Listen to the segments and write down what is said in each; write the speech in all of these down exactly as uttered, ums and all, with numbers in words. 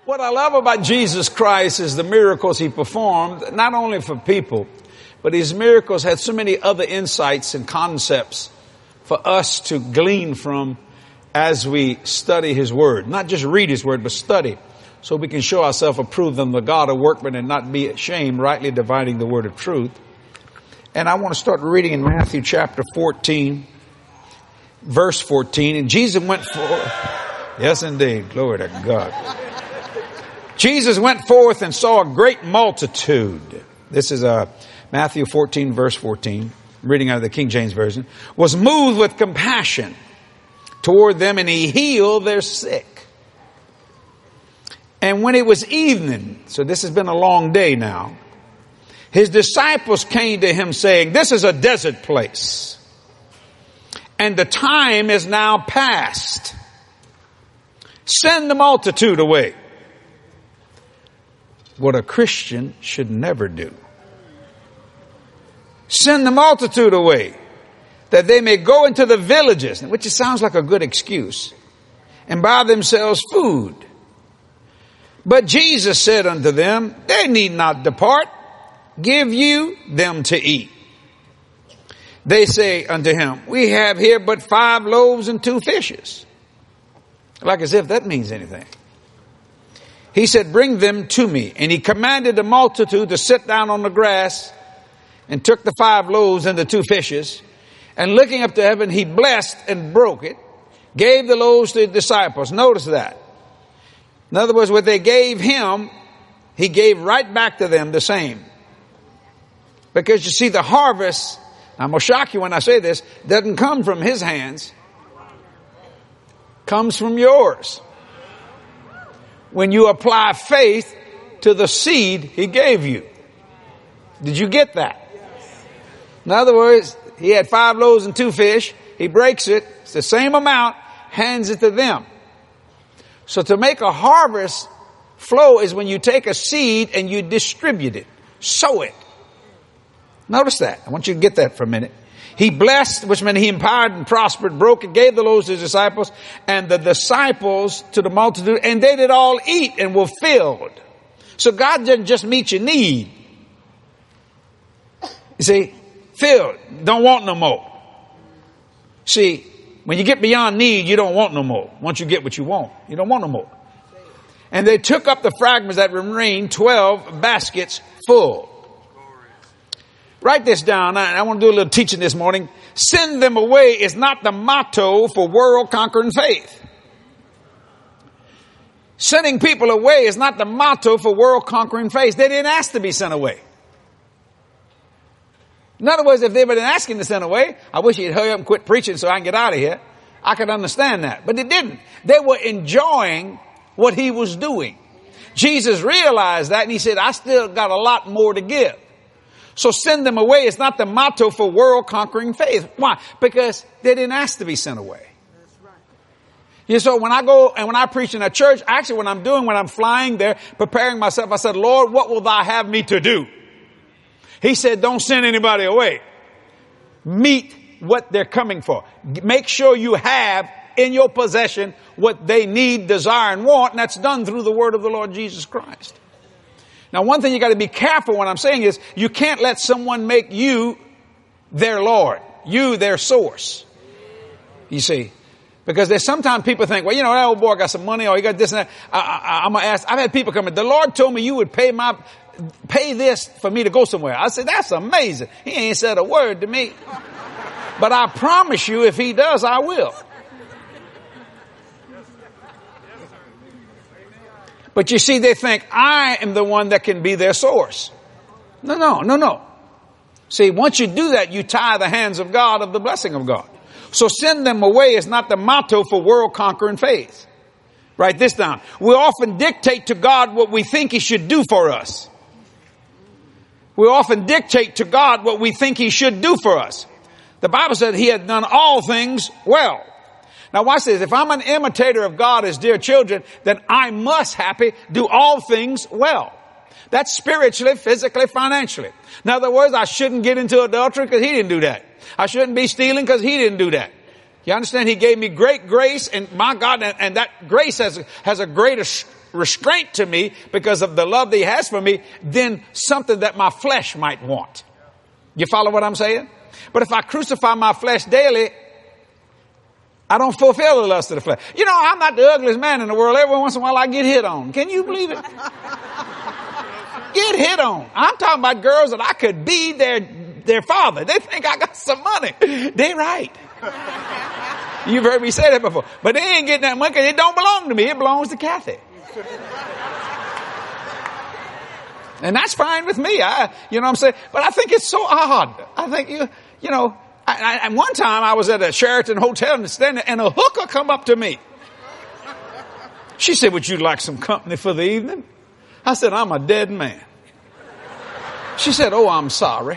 What I love about Jesus Christ is the miracles he performed, not only for people, but his miracles had so many other insights and concepts for us to glean from as we study his word. Not just read his word, but study, so we can show ourselves approved unto the God, a workman, and not be ashamed, rightly dividing the word of truth. And I want to start reading in Matthew chapter fourteen, verse fourteen. And Jesus went forth. Yes, indeed. Glory to God. Jesus went forth and saw a great multitude. This is uh, Matthew fourteen, verse fourteen. I'm reading out of the King James Version. Was moved with compassion toward them, and he healed their sick. And when it was evening, so this has been a long day now, his disciples came to him saying, this is a desert place, and the time is now past. Send the multitude away. What a Christian should never do. Send the multitude away, that they may go into the villages, which sounds like a good excuse, and buy themselves food. But Jesus said unto them, they need not depart. Give you them to eat. They say unto him, we have here but five loaves and two fishes. Like as if that means anything. He said, bring them to me. And he commanded the multitude to sit down on the grass, and took the five loaves and the two fishes. And looking up to heaven, he blessed and broke it, gave the loaves to the disciples. Notice that. In other words, what they gave him, he gave right back to them the same. Because you see, the harvest, I'm going to shock you when I say this, doesn't come from his hands. Comes from yours. When you apply faith to the seed he gave you. Did you get that? In other words, he had five loaves and two fish. He breaks it. It's the same amount, hands it to them. So to make a harvest flow is when you take a seed and you distribute it. Sow it. Notice that. I want you to get that for a minute. He blessed, which meant he empowered and prospered, broke it, gave the loaves to his disciples, and the disciples to the multitude, and they did all eat and were filled. So God didn't just meet your need. You see, filled, don't want no more. See, when you get beyond need, you don't want no more. Once you get what you want, you don't want no more. And they took up the fragments that remained, twelve baskets full. Write this down. I want to do a little teaching this morning. Send them away is not the motto for world conquering faith. Sending people away is not the motto for world conquering faith. They didn't ask to be sent away. In other words, if they were asking to send away, I wish he'd hurry up and quit preaching so I can get out of here. I could understand that. But they didn't. They were enjoying what he was doing. Jesus realized that, and he said, I still got a lot more to give. So send them away is not the motto for world conquering faith. Why? Because they didn't ask to be sent away. That's right. Yeah, so when I go and when I preach in a church, actually what I'm doing when I'm flying there, preparing myself, I said, Lord, what will thou have me to do? He said, don't send anybody away. Meet what they're coming for. Make sure you have in your possession what they need, desire, and want. And that's done through the word of the Lord Jesus Christ. Now, one thing you got to be careful when I'm saying is you can't let someone make you their Lord, you their source. You see, because there's sometimes people think, well, you know, that old boy got some money or he got this and that. I, I, I'm going to ask, I've had people come in. The Lord told me you would pay my, pay this for me to go somewhere. I said, that's amazing. He ain't said a word to me, but I promise you if he does, I will. But you see, they think I am the one that can be their source. No, no, no, no. See, once you do that, you tie the hands of God of the blessing of God. So send them away is not the motto for world conquering faith. Write this down. We often dictate to God what we think he should do for us. We often dictate to God what we think he should do for us. The Bible said he had done all things well. Now watch this. If I'm an imitator of God as dear children, then I must happy do all things well. That's spiritually, physically, financially. In other words, I shouldn't get into adultery because he didn't do that. I shouldn't be stealing because he didn't do that. You understand? He gave me great grace, and my God, and, and that grace has, has a greater restraint to me because of the love that he has for me than something that my flesh might want. You follow what I'm saying? But if I crucify my flesh daily, I don't fulfill the lust of the flesh. You know, I'm not the ugliest man in the world. Every once in a while I get hit on. Can you believe it? Get hit on. I'm talking about girls that I could be their, their father. They think I got some money. They right. You've heard me say that before. But they ain't getting that money because it don't belong to me. It belongs to Kathy. And that's fine with me. I, you know what I'm saying? But I think it's so odd. I think, you, you know, I, I, and one time I was at a Sheraton hotel and standing, and a hooker come up to me. She said, would you like some company for the evening? I said, I'm a dead man. She said, oh, I'm sorry.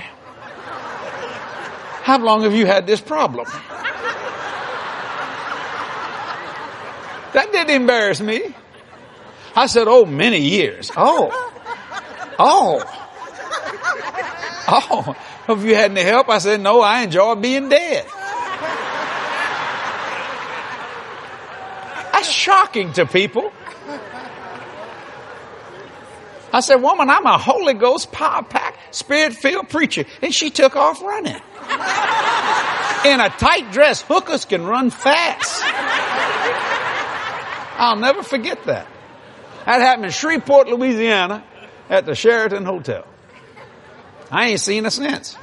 How long have you had this problem? That didn't embarrass me. I said, oh, many years. Oh. Oh. Oh. Have you had any help? I said, no, I enjoy being dead. That's shocking to people. I said, woman, I'm a Holy Ghost power-packed, spirit-filled preacher. And she took off running. In a tight dress, hookers can run fast. I'll never forget that. That happened in Shreveport, Louisiana, at the Sheraton Hotel. I ain't seen her since.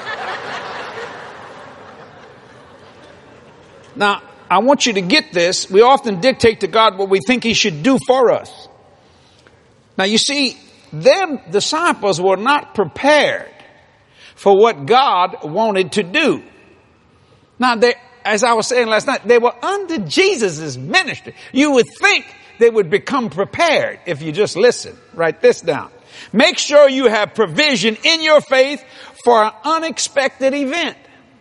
Now, I want you to get this. We often dictate to God what we think he should do for us. Now, you see, them disciples were not prepared for what God wanted to do. Now, they, as I was saying last night, they were under Jesus' ministry. You would think they would become prepared if you just listen. Write this down. Make sure you have provision in your faith for an unexpected event.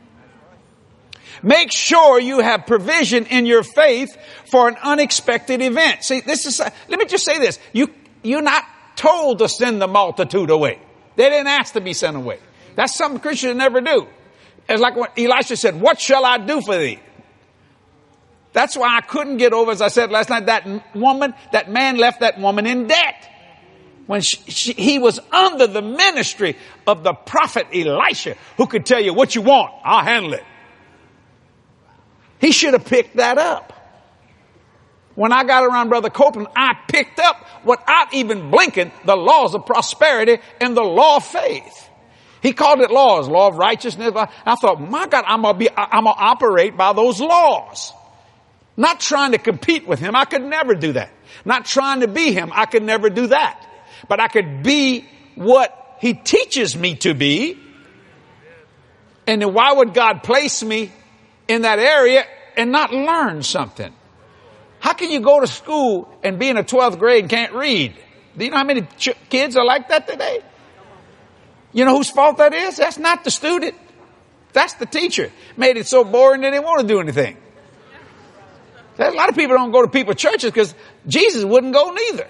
Make sure you have provision in your faith for an unexpected event. See, this is, let me just say this. You, you're not told to send the multitude away. They didn't ask to be sent away. That's something Christians never do. It's like what Elisha said, what shall I do for thee? That's why I couldn't get over, as I said last night, that woman, that man left that woman in debt. When she, she, he was under the ministry of the prophet Elisha, who could tell you what you want, I'll handle it. He should have picked that up. When I got around Brother Copeland, I picked up, without even blinking, the laws of prosperity and the law of faith. He called it laws, law of righteousness. I thought, my God, I'm gonna be, I'm gonna operate by those laws. Not trying to compete with him. I could never do that. Not trying to be him. I could never do that. But I could be what he teaches me to be. And then why would God place me in that area and not learn something? How can you go to school and be in the twelfth grade and can't read? Do you know how many ch- kids are like that today? You know whose fault that is? That's not the student. That's the teacher. Made it so boring they didn't want to do anything. A lot of people don't go to people's churches because Jesus wouldn't go neither.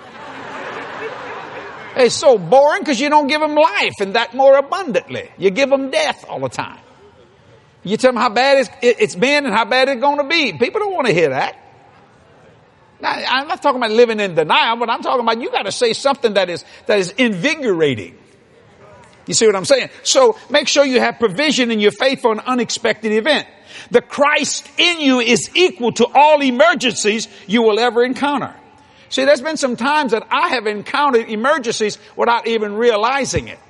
It's so boring because you don't give them life, and that more abundantly. You give them death all the time. You tell them how bad it's, it's been and how bad it's going to be. People don't want to hear that. Now, I'm not talking about living in denial, but I'm talking about you got to say something that is that is invigorating. You see what I'm saying? So make sure you have provision in your faith for an unexpected event. The Christ in you is equal to all emergencies you will ever encounter. See, there's been some times that I have encountered emergencies without even realizing it.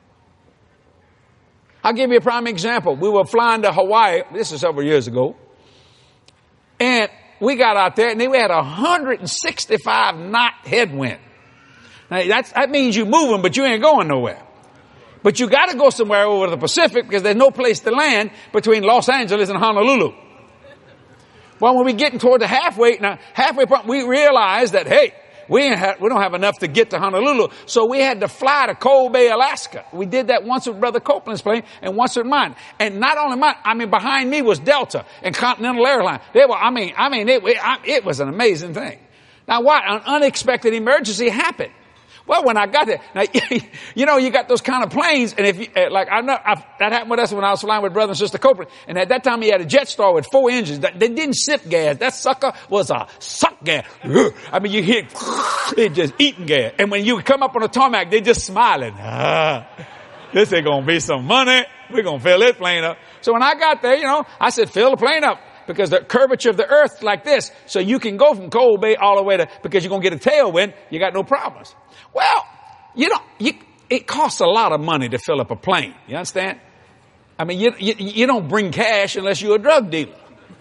I'll give you a prime example. We were flying to Hawaii. This is several years ago. And we got out there and we had a one hundred sixty-five knot headwind. Now, that's, that means you're moving, but you ain't going nowhere. But you got to go somewhere over the Pacific because there's no place to land between Los Angeles and Honolulu. Well, when we getting toward the halfway, now halfway point, we realized that, hey, we ain't have, we don't have enough to get to Honolulu. So we had to fly to Cold Bay, Alaska. We did that once with Brother Copeland's plane and once with mine. And not only mine, I mean, behind me was Delta and Continental Airlines. They were, I mean, I mean, it, it, it was an amazing thing. Now what? An unexpected emergency happened. Well, when I got there, now, you know, you got those kind of planes, and if you, like, I know, I've, that happened with us when I was flying with Brother and Sister Copeland, and at that time he had a Jetstar with four engines. That, they didn't sip gas. That sucker was a suck gas. I mean, you hear it just eating gas. And when you come up on the tarmac, they just smiling. Ah, this ain't gonna be some money. We're gonna fill this plane up. So when I got there, you know, I said, fill the plane up. Because the curvature of the earth like this, so you can go from Cold Bay all the way to, because you're going to get a tailwind, you got no problems. Well, you know, you, it costs a lot of money to fill up a plane. You understand? I mean, you, you, you don't bring cash unless you're a drug dealer.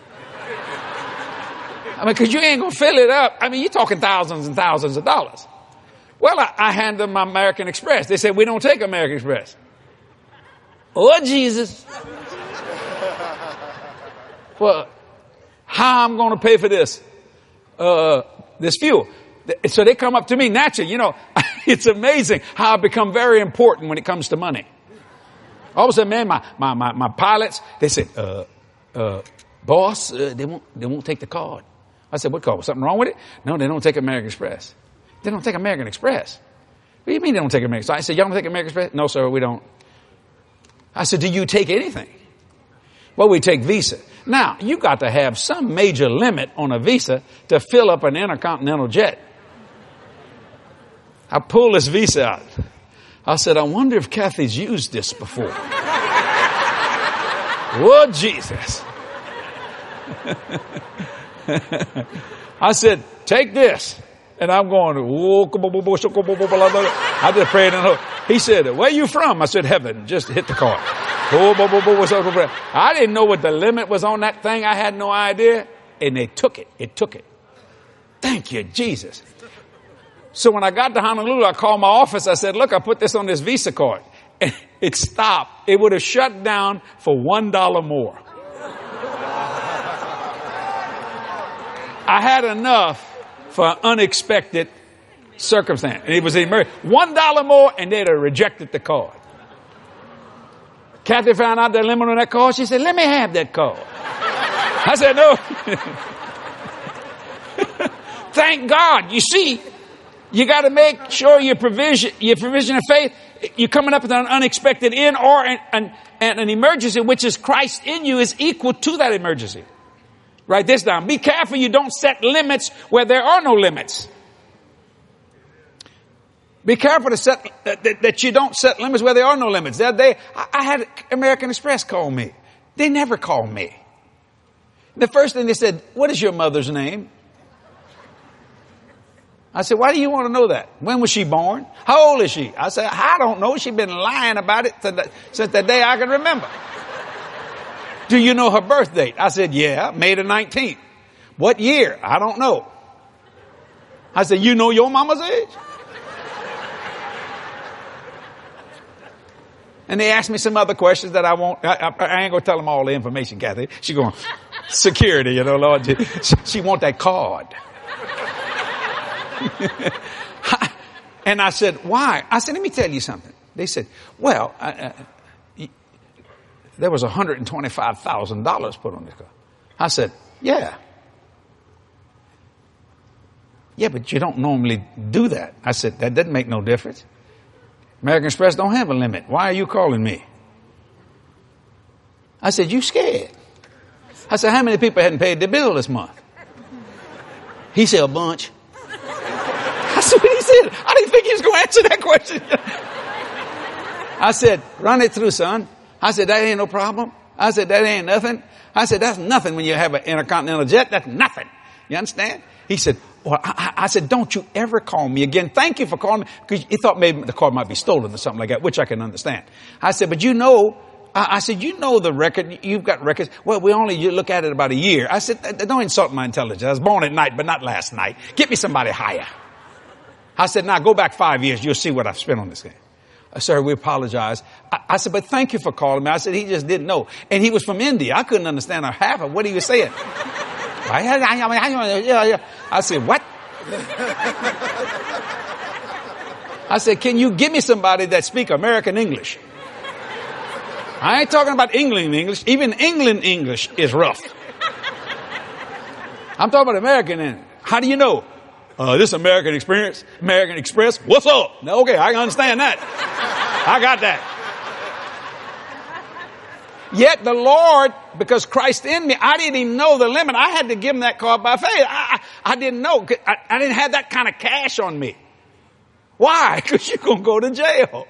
I mean, cause you ain't going to fill it up. I mean, you're talking thousands and thousands of dollars. Well, I, I handed them my American Express. They said, we don't take American Express. Oh, Jesus. Well, how I'm going to pay for this, uh, this fuel? So they come up to me naturally. You know, it's amazing how I become very important when it comes to money. All of a sudden, man, my, my, my, my pilots, they said, uh, uh, boss, uh, they won't, they won't take the card. I said, what card? Something wrong with it? No, they don't take American Express. They don't take American Express. What do you mean they don't take American Express? I said, y'all don't take American Express? No, sir, we don't. I said, do you take anything? Well, we take Visa. Now, you got to have some major limit on a Visa to fill up an intercontinental jet. I pulled this Visa out. I said, I wonder if Kathy's used this before. Oh, Jesus. I said, take this. And I'm going, I just prayed in the Holy. He said, where you from? I said, heaven. Just hit the car. I didn't know what the limit was on that thing. I had no idea. And they took it. It took it. Thank you, Jesus. So when I got to Honolulu, I called my office. I said, look, I put this on this Visa card. And it stopped. It would have shut down for one dollar more. I had enough for an unexpected circumstance. And it was emergency. One dollar more and they'd have rejected the card. Kathy found out the limit on that card. She said, let me have that card. I said, no. Thank God. You see, you got to make sure your provision, your provision of faith, you're coming up with an unexpected end or an, an, an emergency, which is Christ in you, is equal to that emergency. Write this down. Be careful you don't set limits where there are no limits. Be careful to set, that, that you don't set limits where there are no limits. That day, I had American Express call me. They never call me. The first thing they said, what is your mother's name? I said, why do you want to know that? When was she born? How old is she? I said, I don't know. She's been lying about it the, since the day I can remember. Do you know her birth date? I said, yeah, May the nineteenth. What year? I don't know. I said, you know your mama's age? And they asked me some other questions that I won't, I, I, I ain't going to tell them all the information, Kathy. She's going, security, you know, Lord. She, she want that card. And I said, why? I said, let me tell you something. They said, well, uh, uh, there was one hundred twenty-five thousand dollars put on this car. I said, yeah. Yeah, but you don't normally do that. I said, that doesn't make no difference. American Express don't have a limit. Why are you calling me? I said, you scared. I said, how many people hadn't paid their bill this month? He said, a bunch. I said, what he said? I didn't think he was going to answer that question. I said, run it through, son. I said, that ain't no problem. I said, that ain't nothing. I said, that's nothing when you have an intercontinental jet. That's nothing. You understand? He said, well, I, I said, don't you ever call me again. Thank you for calling me. Because he thought maybe the car might be stolen or something like that, which I can understand. I said, but you know, I, I said, you know the record. You've got records. Well, we only you look at it about a year. I said, don't insult my intelligence. I was born at night, but not last night. Get me somebody higher. I said, now go back five years. You'll see what I've spent on this game. Uh, sir, we apologize. I, I said, but thank you for calling me. I said, he just didn't know. And he was from India. I couldn't understand half of what he was saying. I said, what? I said, can you give me somebody that speak American English? I ain't talking about England English. Even England English is rough. I'm talking about American English. How do you know? Uh, this American Express, American Express, what's up? Now, okay, I can understand that. I got that. Yet the Lord, because Christ in me, I didn't even know the limit. I had to give him that car by faith. I, I, I didn't know. I, I didn't have that kind of cash on me. Why? Because you're going to go to jail.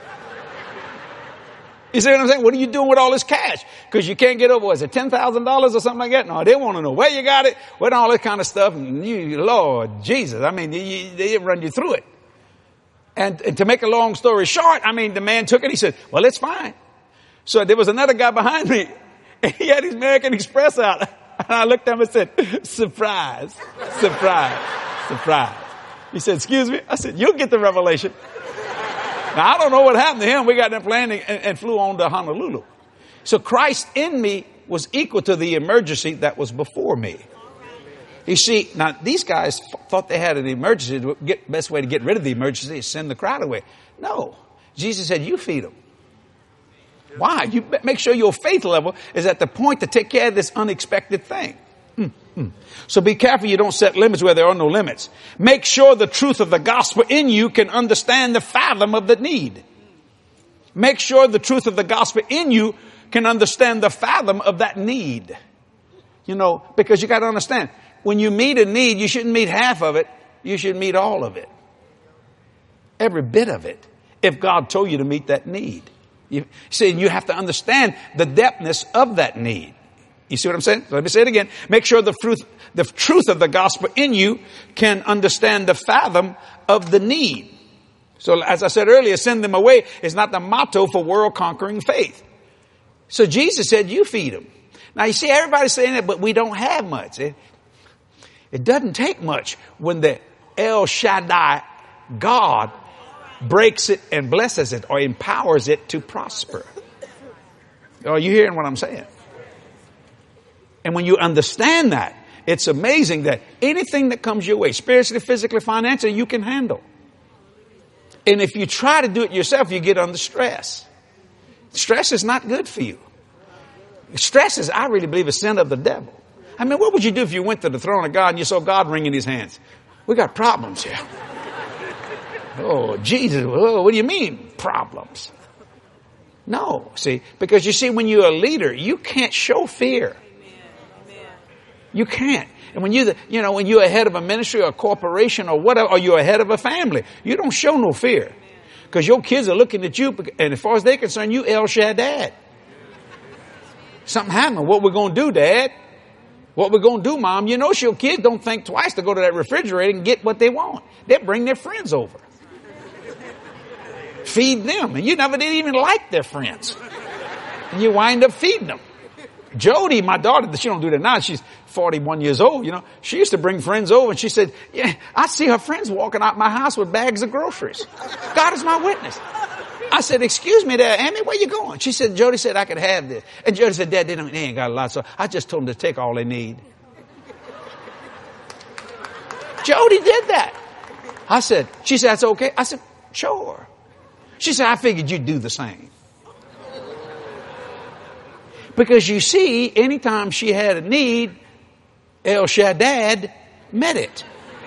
You see what I'm saying? What are you doing with all this cash? Because you can't get over, was it ten thousand dollars or something like that? No, they want to know where you got it, what all this kind of stuff. And you, Lord Jesus, I mean, you, they run you through it. And, and to make a long story short, I mean, the man took it. He said, well, it's fine. So there was another guy behind me, and he had his American Express out. And I looked at him and said, surprise, surprise, surprise. He said, excuse me? I said, you'll get the revelation. Now, I don't know what happened to him. We got that plane and, and flew on to Honolulu. So Christ in me was equal to the emergency that was before me. You see, now these guys f- thought they had an emergency. The get, best way to get rid of the emergency is send the crowd away. No. Jesus said, you feed them. Why? You make sure your faith level is at the point to take care of this unexpected thing. Mm-hmm. So be careful you don't set limits where there are no limits. Make sure the truth of the gospel in you can understand the fathom of the need. Make sure the truth of the gospel in you can understand the fathom of that need. You know, because you got to understand, when you meet a need, you shouldn't meet half of it. You should meet all of it. Every bit of it. If God told you to meet that need. You see, you have to understand the depthness of that need. You see what I'm saying? Let me say it again. Make sure the truth, the truth of the gospel in you can understand the fathom of the need. So as I said earlier, send them away is not the motto for world conquering faith. So Jesus said, you feed them. Now you see, everybody's saying that, but we don't have much. It, it doesn't take much when the El Shaddai God breaks it and blesses it or empowers it to prosper. Are you hearing what I'm saying? And when you understand that, it's amazing that anything that comes your way, spiritually, physically, financially, you can handle. And if you try to do it yourself, you get under stress. Stress is not good for you. Stress is, I really believe, a sin of the devil. I mean, what would you do if you went to the throne of God and you saw God wringing his hands? We got problems here. Oh, Jesus, oh, what do you mean, problems? No, see, because you see, when you're a leader, you can't show fear. You can't. And when you, you know, when you're a head of a ministry or a corporation or whatever, or you're a head of a family, you don't show no fear. Because your kids are looking at you, and as far as they're concerned, you El Shaddai. Something happened. What we're going to do, Dad? What we're going to do, Mom? You know, your kids don't think twice to go to that refrigerator and get what they want. They bring their friends over. Feed them. And you never did even like their friends. And you wind up feeding them. Jody, my daughter, she don't do that now. She's forty-one years old, you know. She used to bring friends over and she said, yeah, I see her friends walking out my house with bags of groceries. God is my witness. I said, excuse me there, Amy, where you going? She said, Jody said I could have this. And Jody said, Dad, they, don't, they ain't got a lot, so I just told them to take all they need. Jody did that. I said, she said, that's okay. I said, sure. She said, I figured you'd do the same. Because you see, anytime she had a need, El Shaddai met it.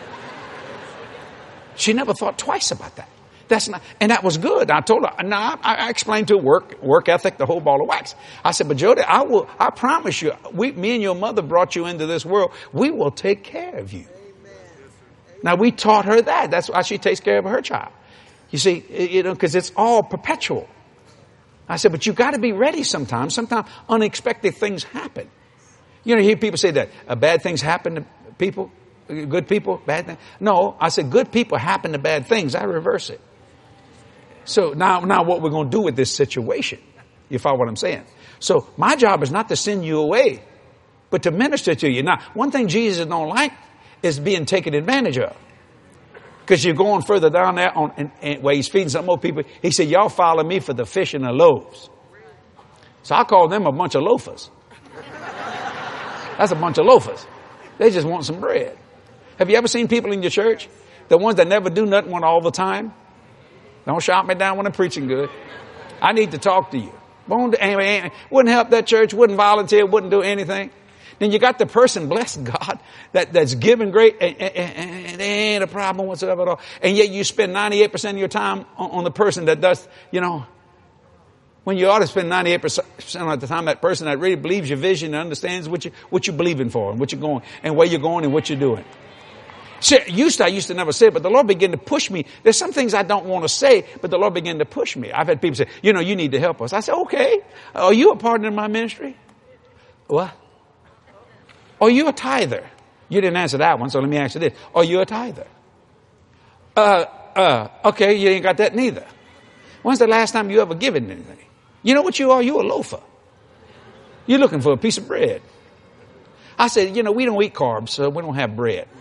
She never thought twice about that. That's not, and that was good. I told her, now I, I explained to her work, work ethic, the whole ball of wax. I said, but Jody, I will, I promise you, we, me and your mother brought you into this world. We will take care of you. Now we taught her that. That's why she takes care of her child. You see, you know, because it's all perpetual. I said, but you got to be ready sometimes. Sometimes unexpected things happen. You know, you hear people say that uh, bad things happen to people, good people, bad things. No, I said good people happen to bad things. I reverse it. So now, now what we're going to do with this situation, you follow what I'm saying? So my job is not to send you away, but to minister to you. Now, one thing Jesus don't like is being taken advantage of. Because you're going further down there on, and, and where he's feeding some more people. He said, y'all follow me for the fish and the loaves. So I call them a bunch of loafers. That's a bunch of loafers. They just want some bread. Have you ever seen people in your church? The ones that never do nothing want all the time? Don't shout me down when I'm preaching good. I need to talk to you. Wouldn't help that church, wouldn't volunteer, wouldn't do anything. Then you got the person, bless God, that, that's giving great, and, and, and there ain't a problem whatsoever at all. And yet you spend ninety-eight percent of your time on, on the person that does, you know, when you ought to spend ninety-eight percent of the time that person that really believes your vision and understands what you, what you're believing for and what you're going and where you're going and what you're doing. See, used to, I used to never say it, but the Lord began to push me. There's some things I don't want to say, but the Lord began to push me. I've had people say, you know, you need to help us. I said, okay. Are you a partner in my ministry? What? Are you a tither? You didn't answer that one, so let me answer this. Are you a tither? Uh, uh, okay, you ain't got that neither. When's the last time you ever given anything? You know what you are? You're a loafer. You're looking for a piece of bread. I said, you know, we don't eat carbs, so we don't have bread.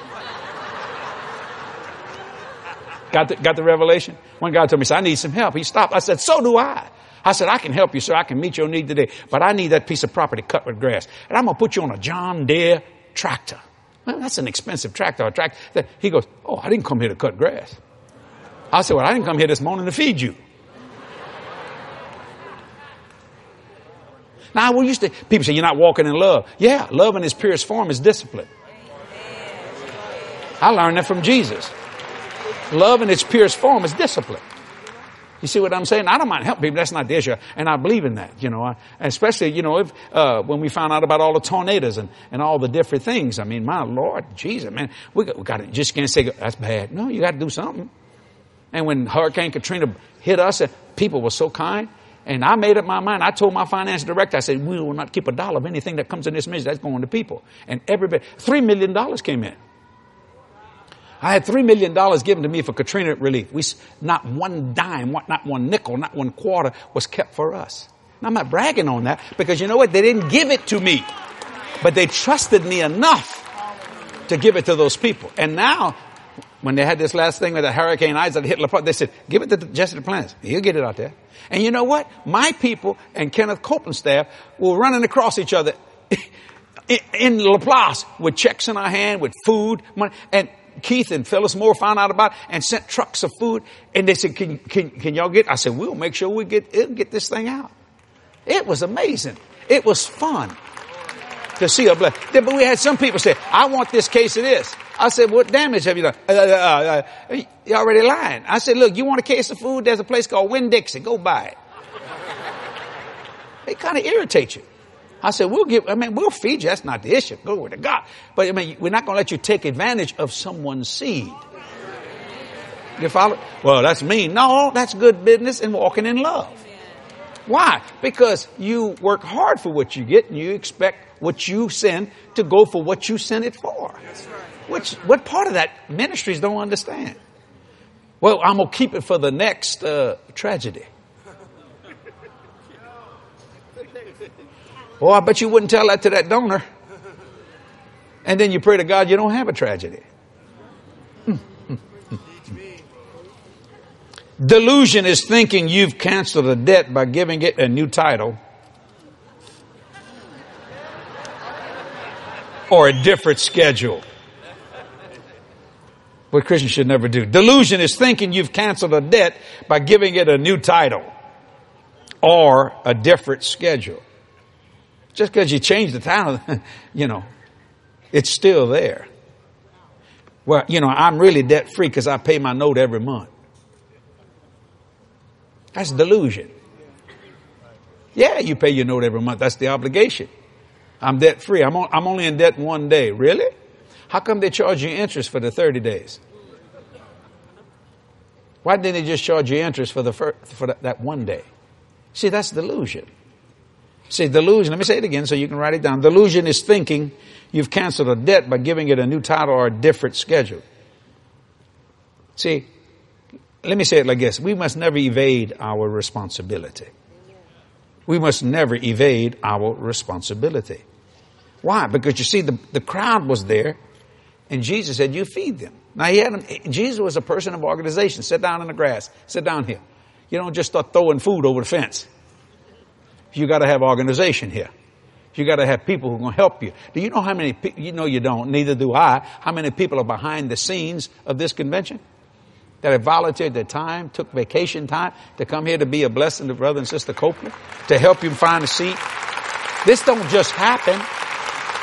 Got the, got the revelation? One guy told me, I need some help. He stopped. I said, so do I. I said, I can help you, sir. I can meet your need today. But I need that piece of property cut with grass. And I'm going to put you on a John Deere tractor. Well, that's an expensive tractor. A tractor. He goes, oh, I didn't come here to cut grass. I said, well, I didn't come here this morning to feed you. Now, we used to, people say, you're not walking in love. Yeah, love in its purest form is discipline. I learned that from Jesus. Love in its purest form is discipline. You see what I'm saying? I don't mind helping people. That's not the issue. And I believe in that, you know, I, especially, you know, if, uh, when we found out about all the tornadoes and, and all the different things. I mean, my Lord, Jesus, man, we got, we got to, just can't say that's bad. No, you got to do something. And when Hurricane Katrina hit us, people were so kind. And I made up my mind. I told my finance director, I said, we will not keep a dollar of anything that comes in this ministry. That's going to people. And everybody, three million dollars came in. I had three million dollars given to me for Katrina relief. We, not one dime, not one nickel, not one quarter was kept for us. Now, I'm not bragging on that because you know what? They didn't give it to me, but they trusted me enough to give it to those people. And now, when they had this last thing with the Hurricane Isaac that hit La Paz, they said, give it to Jesse Duplantis. He'll get it out there. And you know what? My people and Kenneth Copeland's staff were running across each other in Laplace with checks in our hand, with food, money, and Keith and Phyllis Moore found out about it and sent trucks of food. And they said, can, can, can y'all get, I said, we'll make sure we get, it'll get this thing out. It was amazing. It was fun to see a blessing. But we had some people say, I want this case of this. I said, what damage have you done? Uh, uh, uh, you're already lying. I said, look, you want a case of food? There's a place called Winn-Dixie. Go buy it. It kind of irritates you. I said, we'll give, I mean, we'll feed you. That's not the issue. Glory to God. But I mean, we're not going to let you take advantage of someone's seed. You follow? Well, that's mean. No, that's good business and walking in love. Why? Because you work hard for what you get and you expect what you send to go for what you sent it for. Which, what part of that ministries don't understand? Well, I'm going to keep it for the next uh, tragedy. Oh, I bet you wouldn't tell that to that donor. And then you pray to God you don't have a tragedy. Delusion is thinking you've canceled a debt by giving it a new title or a different schedule. What Christians should never do. Delusion is thinking you've canceled a debt by giving it a new title or a different schedule. Just because you change the title, you know, it's still there. Well, you know, I'm really debt free because I pay my note every month. That's delusion. Yeah, you pay your note every month. That's the obligation. I'm debt free. I'm, on, I'm only in debt one day. Really? How come they charge you interest for the thirty days? Why didn't they just charge you interest for the first, for that, that one day? See, that's delusion. See, delusion, let me say it again so you can write it down. Delusion is thinking you've canceled a debt by giving it a new title or a different schedule. See, let me say it like this. We must never evade our responsibility. We must never evade our responsibility. Why? Because you see, the, the crowd was there and Jesus said, you feed them. Now, he had them, Jesus was a person of organization. Sit down in the grass. Sit down here. You don't just start throwing food over the fence. You got to have organization here. You got to have people who are going to help you. Do you know how many people, you know you don't, neither do I, how many people are behind the scenes of this convention that have volunteered their time, took vacation time to come here to be a blessing to Brother and Sister Copeland, to help you find a seat? This don't just happen.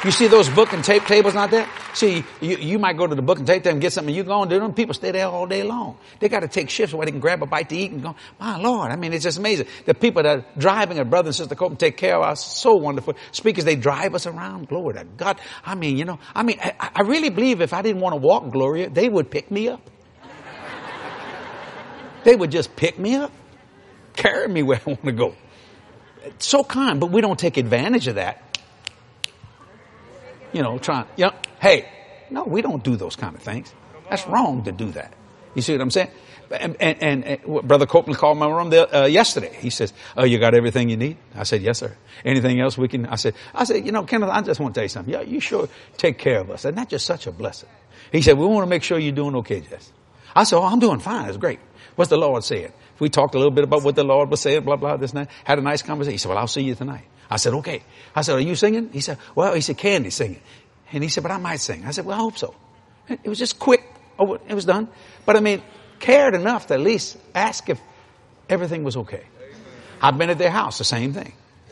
You see those book and tape tables out there? See, you, you might go to the book and tape table and get something. You go and do them. People stay there all day long. They got to take shifts where they can grab a bite to eat and go. My Lord, I mean, it's just amazing. The people that are driving, our brother and sister Copeland, take care of us. So wonderful. Speakers, they drive us around. Glory to God. I mean, you know, I mean, I, I really believe if I didn't want to walk, Gloria, they would pick me up. They would just pick me up, carry me where I want to go. It's so kind, but we don't take advantage of that. You know, trying, you know, hey, no, we don't do those kind of things. That's wrong to do that. You see what I'm saying? And, and, and, and Brother Copeland called my room there, uh, yesterday. He says, oh, you got everything you need? I said, yes, sir. Anything else we can? I said, I said, you know, Kenneth, I just want to tell you something. Yeah, you sure take care of us. And that's just such a blessing. He said, we want to make sure you're doing okay, Jess. I said, oh, I'm doing fine. It's great. What's the Lord saying? We talked a little bit about what the Lord was saying, blah, blah, this and that. Had a nice conversation. He said, well, I'll see you tonight. I said, okay. I said, are you singing? He said, well, he said, Candy's singing. And he said, but I might sing. I said, well, I hope so. It was just quick. Oh, it was done. But I mean, cared enough to at least ask if everything was okay. I've been at their house, the same thing.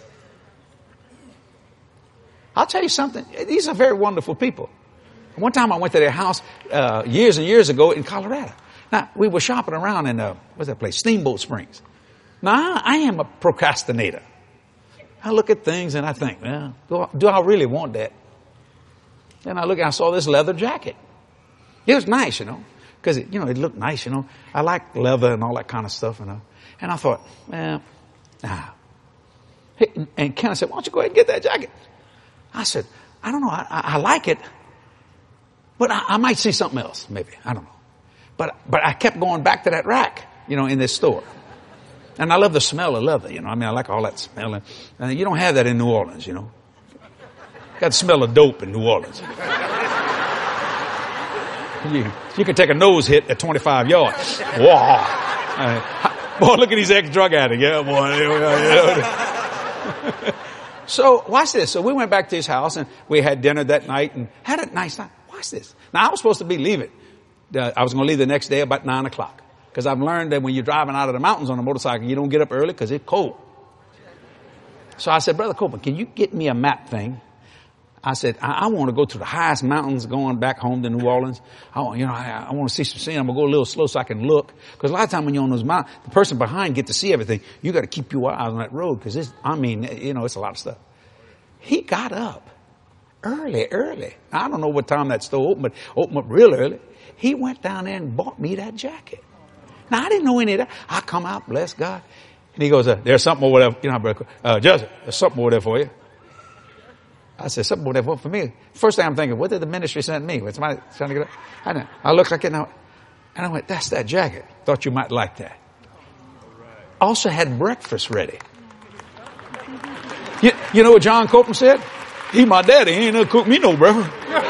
I'll tell you something. These are very wonderful people. One time I went to their house uh, years and years ago in Colorado. Now, we were shopping around in, uh, what's that place? Steamboat Springs. Now, I, I am a procrastinator. I look at things and I think, well, do I, do I really want that? Then I look and I saw this leather jacket. It was nice, you know, because, you know, it looked nice, you know. I like leather and all that kind of stuff, you know. And I thought, well, nah. Hey, and Ken said, why don't you go ahead and get that jacket? I said, I don't know. I, I, I like it, but I, I might see something else, maybe. I don't know. But, but I kept going back to that rack, you know, in this store. And I love the smell of leather, you know. I mean, I like all that smell. And you don't have that in New Orleans, you know. Got the smell of dope in New Orleans. You, you can take a nose hit at twenty-five yards. Wow. Uh, boy, look at these ex-drug addicts. Yeah, boy. So, watch this. So we went back to his house and we had dinner that night and had a nice time. Watch this. Now, I was supposed to be leaving. Uh, I was going to leave the next day about nine o'clock. Because I've learned that when you're driving out of the mountains on a motorcycle, you don't get up early because it's cold. So I said, Brother Copeland, can you get me a map thing? I said, I, I want to go to the highest mountains going back home to New Orleans. I want, you know, I, I want to see some scenery. I'm going to go a little slow so I can look. Because a lot of times when you're on those mountains, the person behind gets to see everything. You got to keep your eyes on that road because it's, I mean, you know, it's a lot of stuff. He got up early, early. I don't know what time that store opened, but opened up real early. He went down there and bought me that jacket. Now, I didn't know any of that. I come out, bless God. And he goes, uh, there's something over there. You know, brother, uh, Joseph, there's something over there for you. I said, something over there for me. First thing I'm thinking, what did the ministry send me? Was somebody trying to get up? I didn't. I looked like it now. And I went, that's that jacket. Thought you might like that. Also had breakfast ready. You, you know what John Copeland said? He my daddy. He ain't never cook me no breakfast.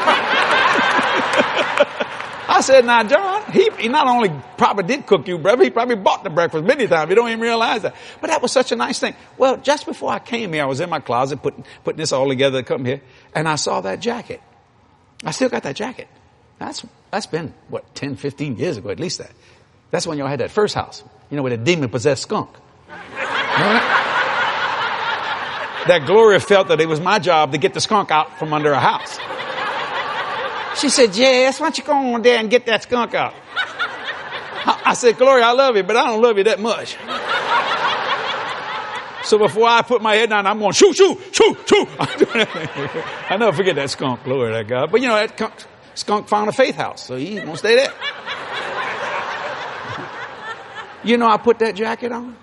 I said, now, John, he, he not only probably did cook you breakfast, he probably bought the breakfast many times. You don't even realize that. But that was such a nice thing. Well, just before I came here, I was in my closet putting, putting this all together to come here, and I saw that jacket. I still got that jacket. That's, that's been, what, ten, fifteen years ago, at least that. That's when y'all had that first house, you know, with a demon-possessed skunk. You know that? That Gloria felt that it was my job to get the skunk out from under her house. She said, Jess, why don't you go on there and get that skunk out? I, I said, Gloria, I love you, but I don't love you that much. So before I put my head down, I'm going, shoo, shoo, shoo, shoo. I never forget that skunk, Gloria, that guy. But you know, that skunk found a faith house, so he won't stay there. You know, I put that jacket on.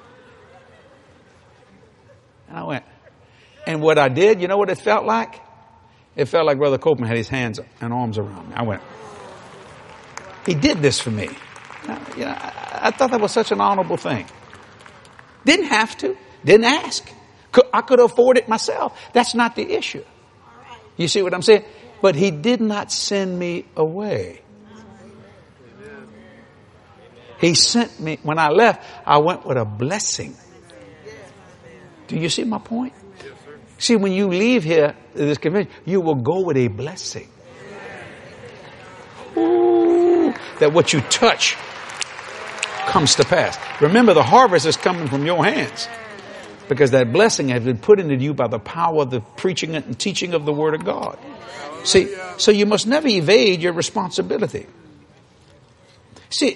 And I went. And what I did, you know what it felt like? It felt like Brother Copeland had his hands and arms around me. I went, he did this for me. You know, I, I thought that was such an honorable thing. Didn't have to. Didn't ask. Could, I could afford it myself. That's not the issue. You see what I'm saying? But he did not send me away. He sent me, when I left, I went with a blessing. Do you see my point? See, when you leave here, this convention, you will go with a blessing. Ooh, that what you touch comes to pass. Remember, the harvest is coming from your hands. Because that blessing has been put into you by the power of the preaching and teaching of the Word of God. See, so you must never evade your responsibility. See,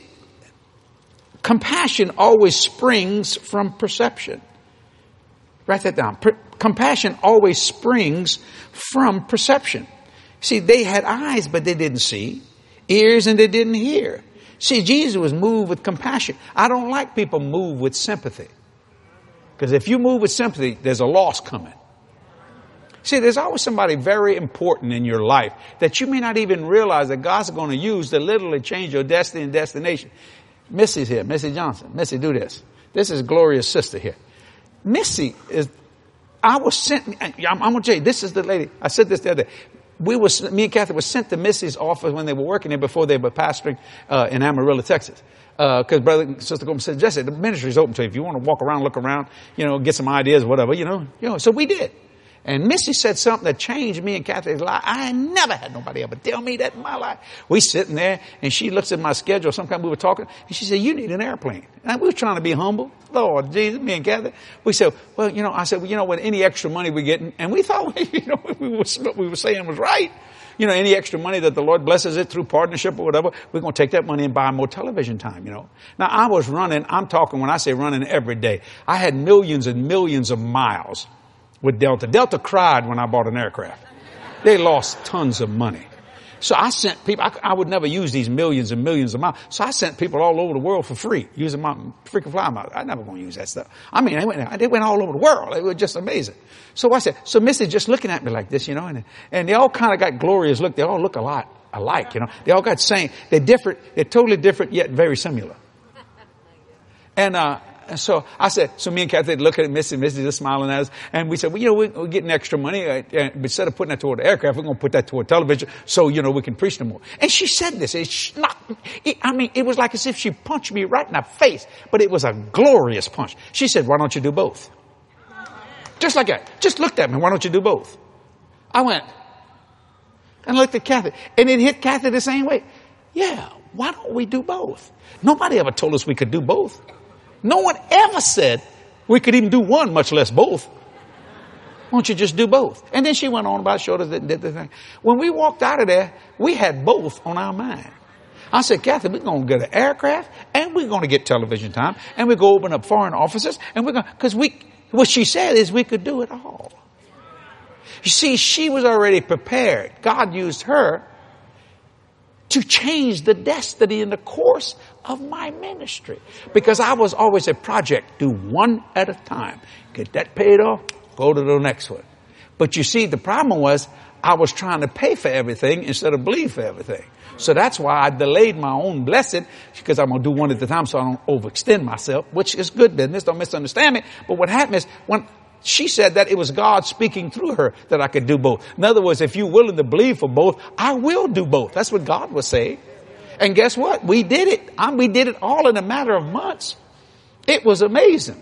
compassion always springs from perception. Write that down. Per- compassion always springs from perception. See, they had eyes, but they didn't see. Ears, and they didn't hear. See, Jesus was moved with compassion. I don't like people moved with sympathy. Because if you move with sympathy, there's a loss coming. See, there's always somebody very important in your life that you may not even realize that God's going to use to literally change your destiny and destination. Missy's here. Missy Johnson. Missy, do this. This is Gloria's sister here. Missy is, I was sent, I'm, I'm going to tell you, this is the lady. I said this the other day. We was, me and Kathy were sent to Missy's office when they were working there before they were pastoring, uh, in Amarillo, Texas. Uh, cause brother and sister Gomes said, Jesse, the ministry is open to you. If you want to walk around, look around, you know, get some ideas, whatever, you know, you know, so we did. And Missy said something that changed me and Kathy's life. I never had nobody ever tell me that in my life. We sitting there and she looks at my schedule. Sometimes we were talking and she said, you need an airplane. And we were trying to be humble. Lord Jesus, me and Kathy. We said, well, you know, I said, well, you know what, any extra money we're getting, and we thought, you know, we were, what we were saying was right. You know, any extra money that the Lord blesses it through partnership or whatever, we're going to take that money and buy more television time, you know. Now, I was running, I'm talking when I say running every day. I had millions and millions of miles with Delta. Delta cried when I bought an aircraft. They lost tons of money. So I sent people, I, I would never use these millions and millions of miles. So I sent people all over the world for free using my freaking fly miles. I never going to use that stuff. I mean, they went, they went all over the world. It was just amazing. So I said, so Missy just looking at me like this, you know, and, and they all kind of got glorious look. They all look a lot alike, you know. They all got same. They're different. They're totally different yet very similar. And, uh, And so I said, so me and Kathy look at Missy, Missy just smiling at us. And we said, well, you know, we're, we're getting extra money. Uh, and instead of putting that toward the aircraft, we're going to put that toward television so, you know, we can preach no more. And she said this. It knocked, it, I mean, it was like as if she punched me right in the face, but it was a glorious punch. She said, why don't you do both? Just like that. Just looked at me. Why don't you do both? I went and looked at Kathy, and it hit Kathy the same way. Yeah, why don't we do both? Nobody ever told us we could do both. No one ever said we could even do one, much less both. Why don't you just do both? And then she went on about shoulders and did the thing. When we walked out of there, we had both on our mind. I said, Kathy, we're going to get an aircraft and we're going to get television time and we're going to open up foreign offices and we're going to, because we, what she said is we could do it all. You see, she was already prepared. God used her to change the destiny and the course of my ministry. Because I was always a project, do one at a time. Get that paid off, go to the next one. But you see, the problem was I was trying to pay for everything instead of believe for everything. So that's why I delayed my own blessing, because I'm going to do one at a time so I don't overextend myself, which is good business. Don't misunderstand me. But what happened is when she said that it was God speaking through her that I could do both. In other words, if you're willing to believe for both, I will do both. That's what God was saying. And guess what? We did it. I, we did it all in a matter of months. It was amazing.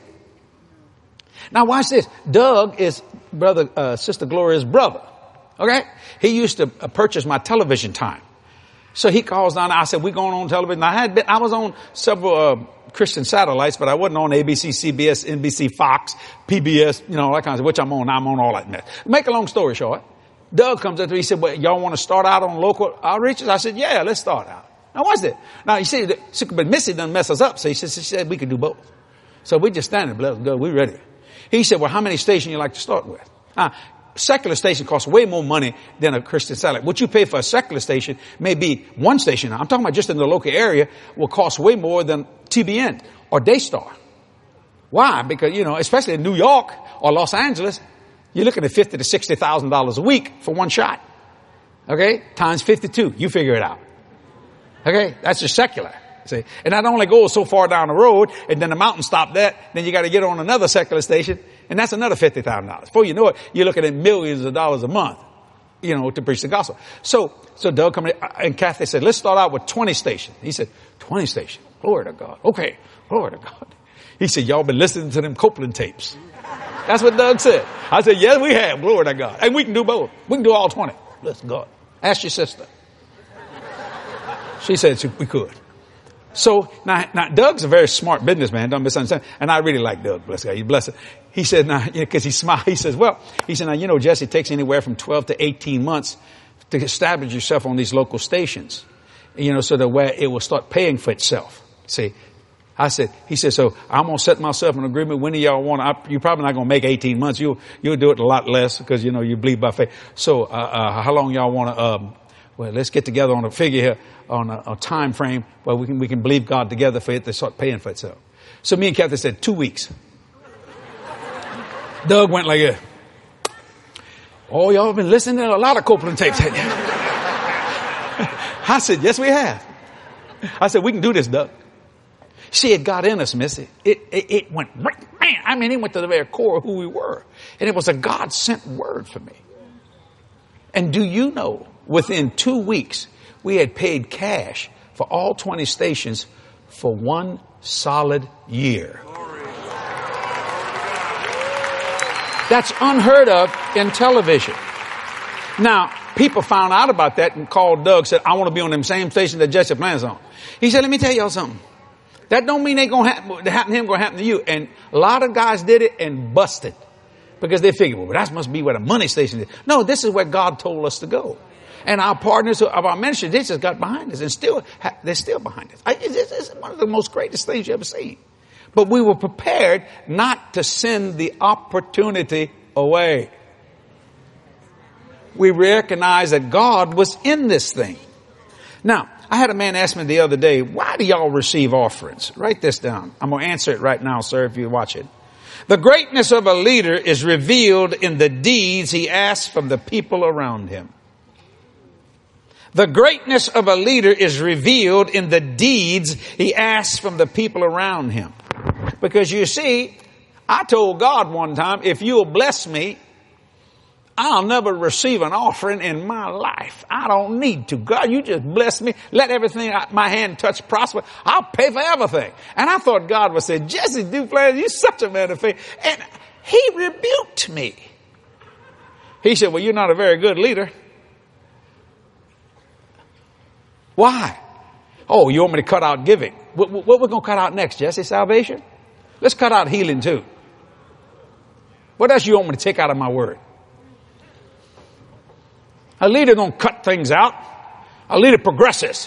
Now watch this. Doug is brother, uh, Sister Gloria's brother. Okay. He used to uh, purchase my television time. So he calls down. I said, we going on television. I had been, I was on several, uh, Christian satellites, but I wasn't on A B C, C B S, N B C, Fox, P B S, you know, that kind of, which I'm on. I'm on all that mess. Make a long story short, Doug comes up to me. He said, well, y'all want to start out on local outreaches? I said, yeah, let's start out. Now, what's it? Now, you see, but Missy done mess us up. So he said, she said we could do both. So we just standing, let's go. We're ready. He said, well, how many stations you like to start with? Uh, secular station costs way more money than a Christian satellite. What you pay for a secular station may be one station. Now, I'm talking about just in the local area will cost way more than T B N or Daystar. Why? Because, you know, especially in New York or Los Angeles, you're looking at fifty to sixty thousand dollars a week for one shot. Okay? Times fifty-two. You figure it out. Okay? That's just secular. See? And that only goes so far down the road, and then the mountain stopped that, then you got to get on another secular station, and that's another fifty thousand dollars. Before you know it, you're looking at millions of dollars a month, you know, to preach the gospel. So, so Doug come in, and Kathy said, let's start out with twenty stations. He said, twenty stations. Glory to God. Okay. Glory to God. He said, y'all been listening to them Copeland tapes. That's what Doug said. I said, yes, we have. Glory to God. And we can do both. We can do all twenty. Bless God. Ask your sister. She said we could. So now, now Doug's a very smart businessman. Don't misunderstand. And I really like Doug. Bless God. He's blessed. He said, now, you know, cause he smiled. He says, well, he said, now, you know, Jesse, it takes anywhere from twelve to eighteen months to establish yourself on these local stations, you know, so that where it will start paying for itself. See, I said, he said, so I'm going to set myself in agreement. When do y'all want to, you're probably not going to make eighteen months. You'll, you'll do it a lot less because, you know, you believe by faith. So, uh, uh, how long y'all want to, um, well, let's get together on a figure here, on a, a time frame where we can, we can believe God together for it to start paying for itself. So me and Kathy said two weeks. Doug went like this. Oh, y'all have been listening to a lot of Copeland tapes. I said, yes, we have. I said, we can do this, Doug. See, it got in us, Missy. It, it, it went, man, I mean, it went to the very core of who we were. And it was a God-sent word for me. And do you know, within two weeks, we had paid cash for all twenty stations for one solid year. That's unheard of in television. Now, people found out about that and called Doug, said, I want to be on them same station that Jesse plans on. He said, let me tell y'all something. That don't mean they gonna happen, happen to him, gonna happen to you. And a lot of guys did it and busted because they figured, well, that must be where the money station is. No, this is where God told us to go. And our partners of our ministry, they just got behind us and still, they're still behind us. I, it's, it's one of the most greatest things you ever seen. But we were prepared not to send the opportunity away. We recognized that God was in this thing. Now, I had a man ask me the other day, why do y'all receive offerings? Write this down. I'm going to answer it right now, sir, if you watch it. The greatness of a leader is revealed in the deeds he asks from the people around him. The greatness of a leader is revealed in the deeds he asks from the people around him. Because you see, I told God one time, if you'll bless me, I'll never receive an offering in my life. I don't need to. God, you just bless me. Let everything my hand touch prosper. I'll pay for everything. And I thought God would say, Jesse Duplantis, you're such a man of faith. And he rebuked me. He said, well, you're not a very good leader. Why? Oh, you want me to cut out giving? What, what we're going to cut out next, Jesse? Salvation? Let's cut out healing too. What else you want me to take out of my word? A leader don't cut things out. A leader progresses.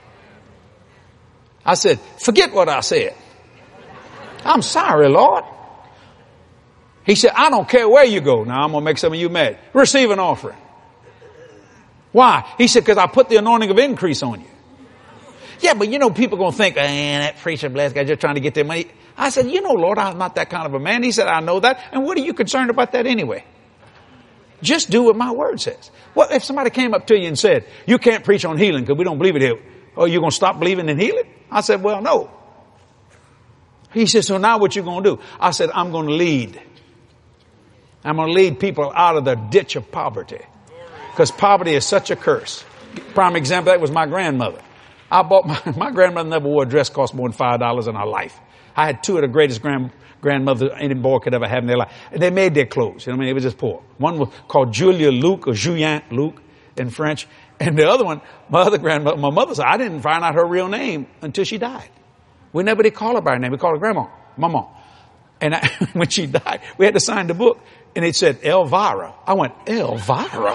I said, forget what I said. I'm sorry, Lord. He said, I don't care where you go. Now I'm going to make some of you mad. Receive an offering. Why? He said, because I put the anointing of increase on you. Yeah, but you know, people are going to think, man, that preacher blessed guy just trying to get their money. I said, you know, Lord, I'm not that kind of a man. He said, I know that. And what are you concerned about that anyway? Just do what my word says. What if somebody came up to you and said, you can't preach on healing because we don't believe it here. Oh, you're going to stop believing in healing? I said, well, no. He said, so now what you going to do? I said, I'm going to lead. I'm going to lead people out of the ditch of poverty. Because poverty is such a curse. Prime example, that was my grandmother. I bought my, my grandmother never wore a dress cost more than five dollars in her life. I had two of the greatest grand, grandmothers any boy could ever have in their life. And they made their clothes. You know what I mean? It was just poor. One was called Julia Luc or Julien Luc in French. And the other one, my other grandmother, my mother said, I didn't find out her real name until she died. We never did call her by her name. We called her Grandma, Mama. And I, when she died, we had to sign the book. And it said Elvira. I went, Elvira?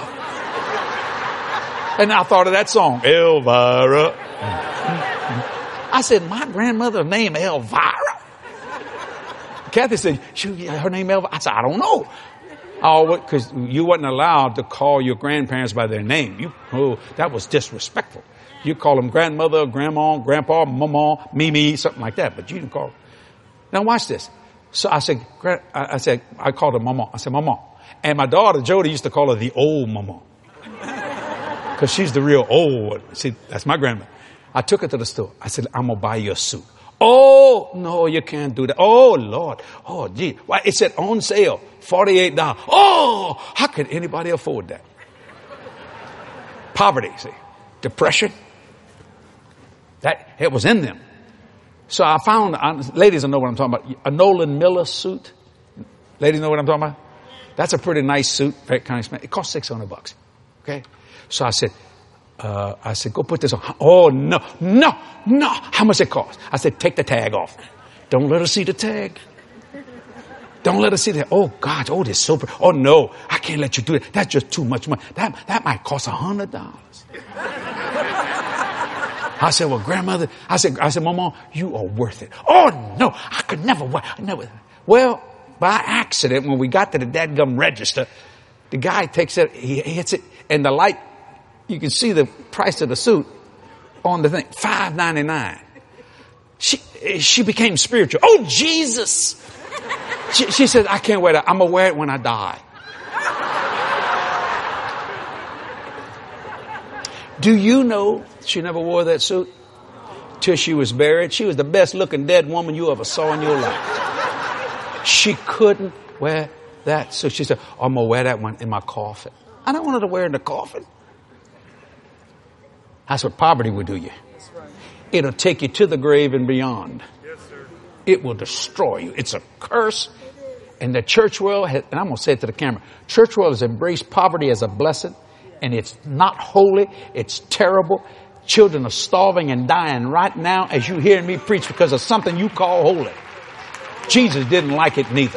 And I thought of that song, Elvira. I said, my grandmother's name Elvira? Kathy said, her name Elvira? I said, I don't know. Oh, because you wasn't allowed to call your grandparents by their name. You, oh, that was disrespectful. You call them grandmother, grandma, grandpa, mama, Mimi, something like that. But you didn't call them. Now watch this. So I said, I said, I called her mama. I said, mama. And my daughter, Jody, used to call her the old mama. Because she's the real old one. See, that's my grandma. I took her to the store. I said, I'm going to buy you a suit. Oh, no, you can't do that. Oh, Lord. Oh, gee. Why? It said on sale, forty-eight dollars. Oh, how could anybody afford that? Poverty, see. Depression. That, it was in them. So I found, ladies know what I'm talking about, a Nolan Miller suit. Ladies know what I'm talking about? That's a pretty nice suit. Very kind of, it cost six hundred bucks. Okay. So I said, uh, I said, go put this on. Oh, no, no, no. How much it cost? I said, take the tag off. Don't let her see the tag. Don't let her see that. Oh, God. Oh, this so pretty. Oh, no. I can't let you do it. That's just too much money. That, that might cost a hundred dollars. I said, well, grandmother, I said, I said, Mama, you are worth it. Oh, no. I could never wear, I never. Well, by accident, when we got to the dadgum register, the guy takes it, he hits it, and the light, you can see the price of the suit on the thing, five ninety-nine. She, she became spiritual. Oh, Jesus. She, she said, I can't wear that. I'm going to wear it when I die. Do you know she never wore that suit till she was buried? She was the best looking dead woman you ever saw in your life. She couldn't wear that suit. She said, oh, I'm going to wear that one in my coffin. I don't want her to wear it in the coffin. That's what poverty will do you. It'll take you to the grave and beyond. It will destroy you. It's a curse. And the church world has, and I'm going to say it to the camera, church world has embraced poverty as a blessing, and it's not holy. It's terrible. Children are starving and dying right now as you hear me preach because of something you call holy. Jesus didn't like it neither.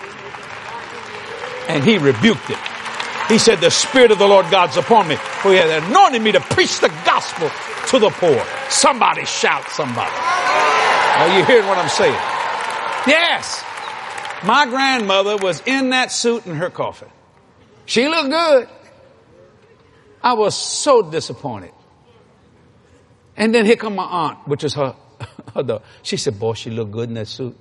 And he rebuked it. He said, the Spirit of the Lord God's upon me, for he has anointed me to preach the gospel to the poor. Somebody shout somebody. Are you hearing what I'm saying? Yes. My grandmother was in that suit in her coffin. She looked good. I was so disappointed. And then here come my aunt, which is her, her daughter. She said, boy, she looked good in that suit.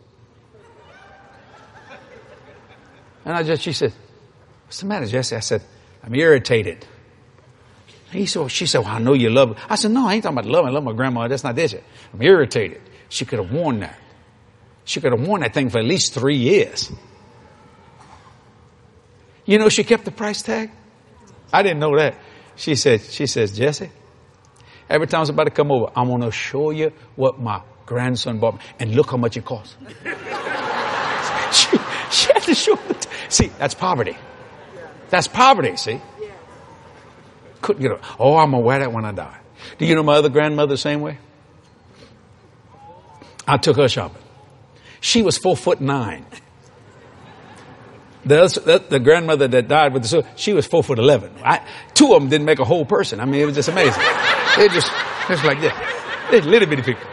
And I just, she said, what's the matter, Jesse? I said, I'm irritated. He said, she said, well, I know you love it. I said, no, I ain't talking about love. I love my grandma. That's not this. I'm irritated. She could have worn that. She could have worn that thing for at least three years. You know, she kept the price tag. I didn't know that. She said, she says, Jesse, every time I was about to come over, I want to show you what my grandson bought me. And look how much it cost. she, she had to show it. See, that's poverty. That's poverty, see. Couldn't get it. Oh, I'm going to wear that when I die. Do you know my other grandmother the same way? I took her shopping. She was four foot nine. The, the, the grandmother that died with the suit, she was four foot eleven. I, two of them didn't make a whole person. I mean, it was just amazing. They just, just like this. They're little bitty people.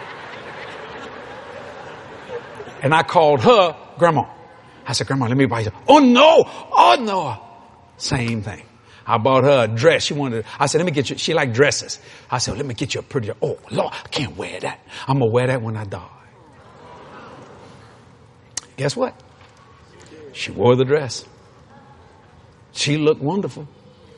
And I called her Grandma. I said, Grandma, let me buy you something. Oh no! Oh no! Same thing. I bought her a dress. She wanted, I said, let me get you, she liked dresses. I said, let me get you a pretty, oh Lord, I can't wear that. I'm going to wear that when I die. Guess what? She wore the dress. She looked wonderful.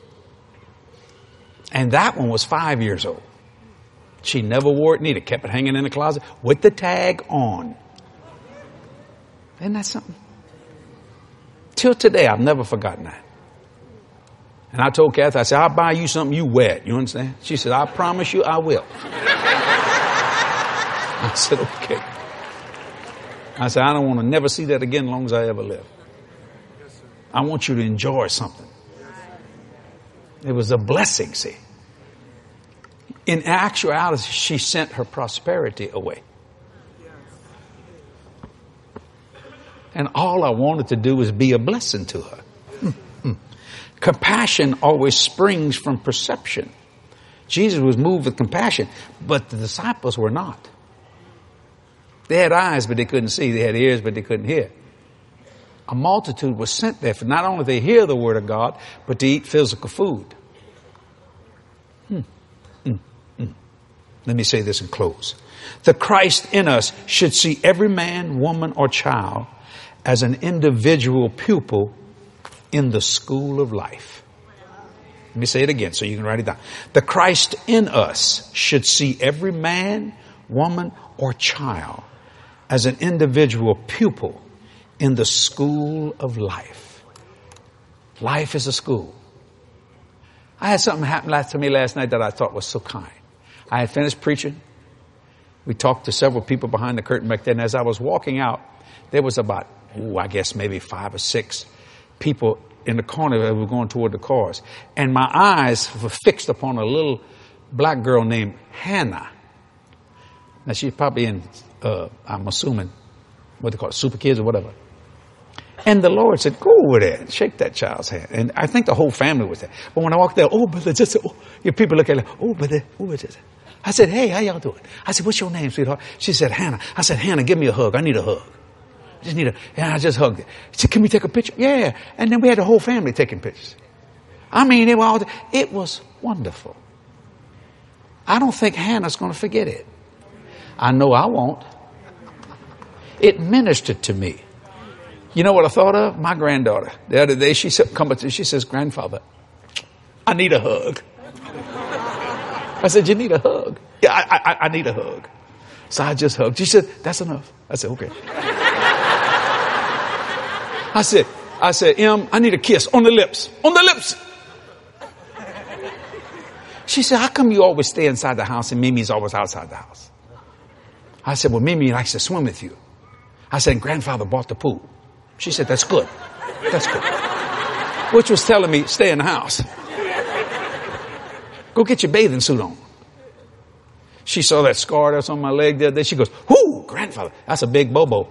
And that one was five years old. She never wore it neither. Kept it hanging in the closet with the tag on. Isn't that something? Till today, I've never forgotten that. And I told Kathy, I said, I'll buy you something, you wear it. You understand? She said, I promise you I will. I said, okay. I said, I don't want to never see that again as long as I ever live. I want you to enjoy something. It was a blessing, see. In actuality, she sent her prosperity away. And all I wanted to do was be a blessing to her. Compassion always springs from perception. Jesus was moved with compassion, but the disciples were not. They had eyes, but they couldn't see. They had ears, but they couldn't hear. A multitude was sent there for not only to hear the word of God, but to eat physical food. Hmm. Mm. Mm. Let me say this and close. The Christ in us should see every man, woman, or child as an individual pupil in the school of life. Let me say it again so you can write it down. The Christ in us should see every man, woman, or child as an individual pupil in the school of life. Life is a school. I had something happen to me last night that I thought was so kind. I had finished preaching. We talked to several people behind the curtain back then. As I was walking out, there was about, ooh, I guess maybe five or six people in the corner as we were going toward the cars. And my eyes were fixed upon a little black girl named Hannah. Now she's probably in, uh, I'm assuming, what they call it, Super Kids or whatever. And the Lord said, go over there and shake that child's hand. And I think the whole family was there. But when I walked there, oh, brother, just, oh, your people look at me, oh, brother, oh, brother. I said, hey, how y'all doing? I said, what's your name, sweetheart? She said, Hannah. I said, Hannah, give me a hug. I need a hug. I just need a, and I just hugged her. She said, can we take a picture? Yeah. And then we had the whole family taking pictures. I mean, it was, it was wonderful. I don't think Hannah's going to forget it. I know I won't. It ministered to me. You know what I thought of? My granddaughter. The other day, she said, come up to me, she says, grandfather, I need a hug. I said, you need a hug? Yeah, I, I, I need a hug. So I just hugged. She said, that's enough. I said, okay. I said, I said, Em, I need a kiss on the lips, on the lips. She said, how come you always stay inside the house and Mimi's always outside the house? I said, well, Mimi likes to swim with you. I said, grandfather bought the pool. She said, that's good. That's good. Which was telling me, stay in the house. Go get your bathing suit on. She saw that scar that's on my leg the other day. She goes, whoo, grandfather, that's a big bobo.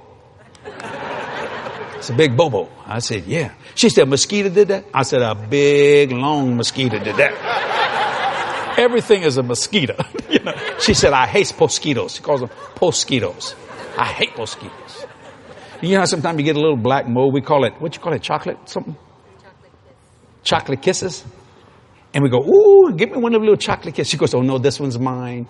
It's a big bobo. I said, yeah. She said, mosquito did that? I said, a big, long mosquito did that. Everything is a mosquito. You know? She said, I hate mosquitoes. She calls them mosquitoes. I hate mosquitoes. You know how sometimes you get a little black mold? We call it, what you call it, chocolate something? Chocolate kisses. And we go, ooh, give me one of the little chocolate kisses. She goes, oh no, this one's mine.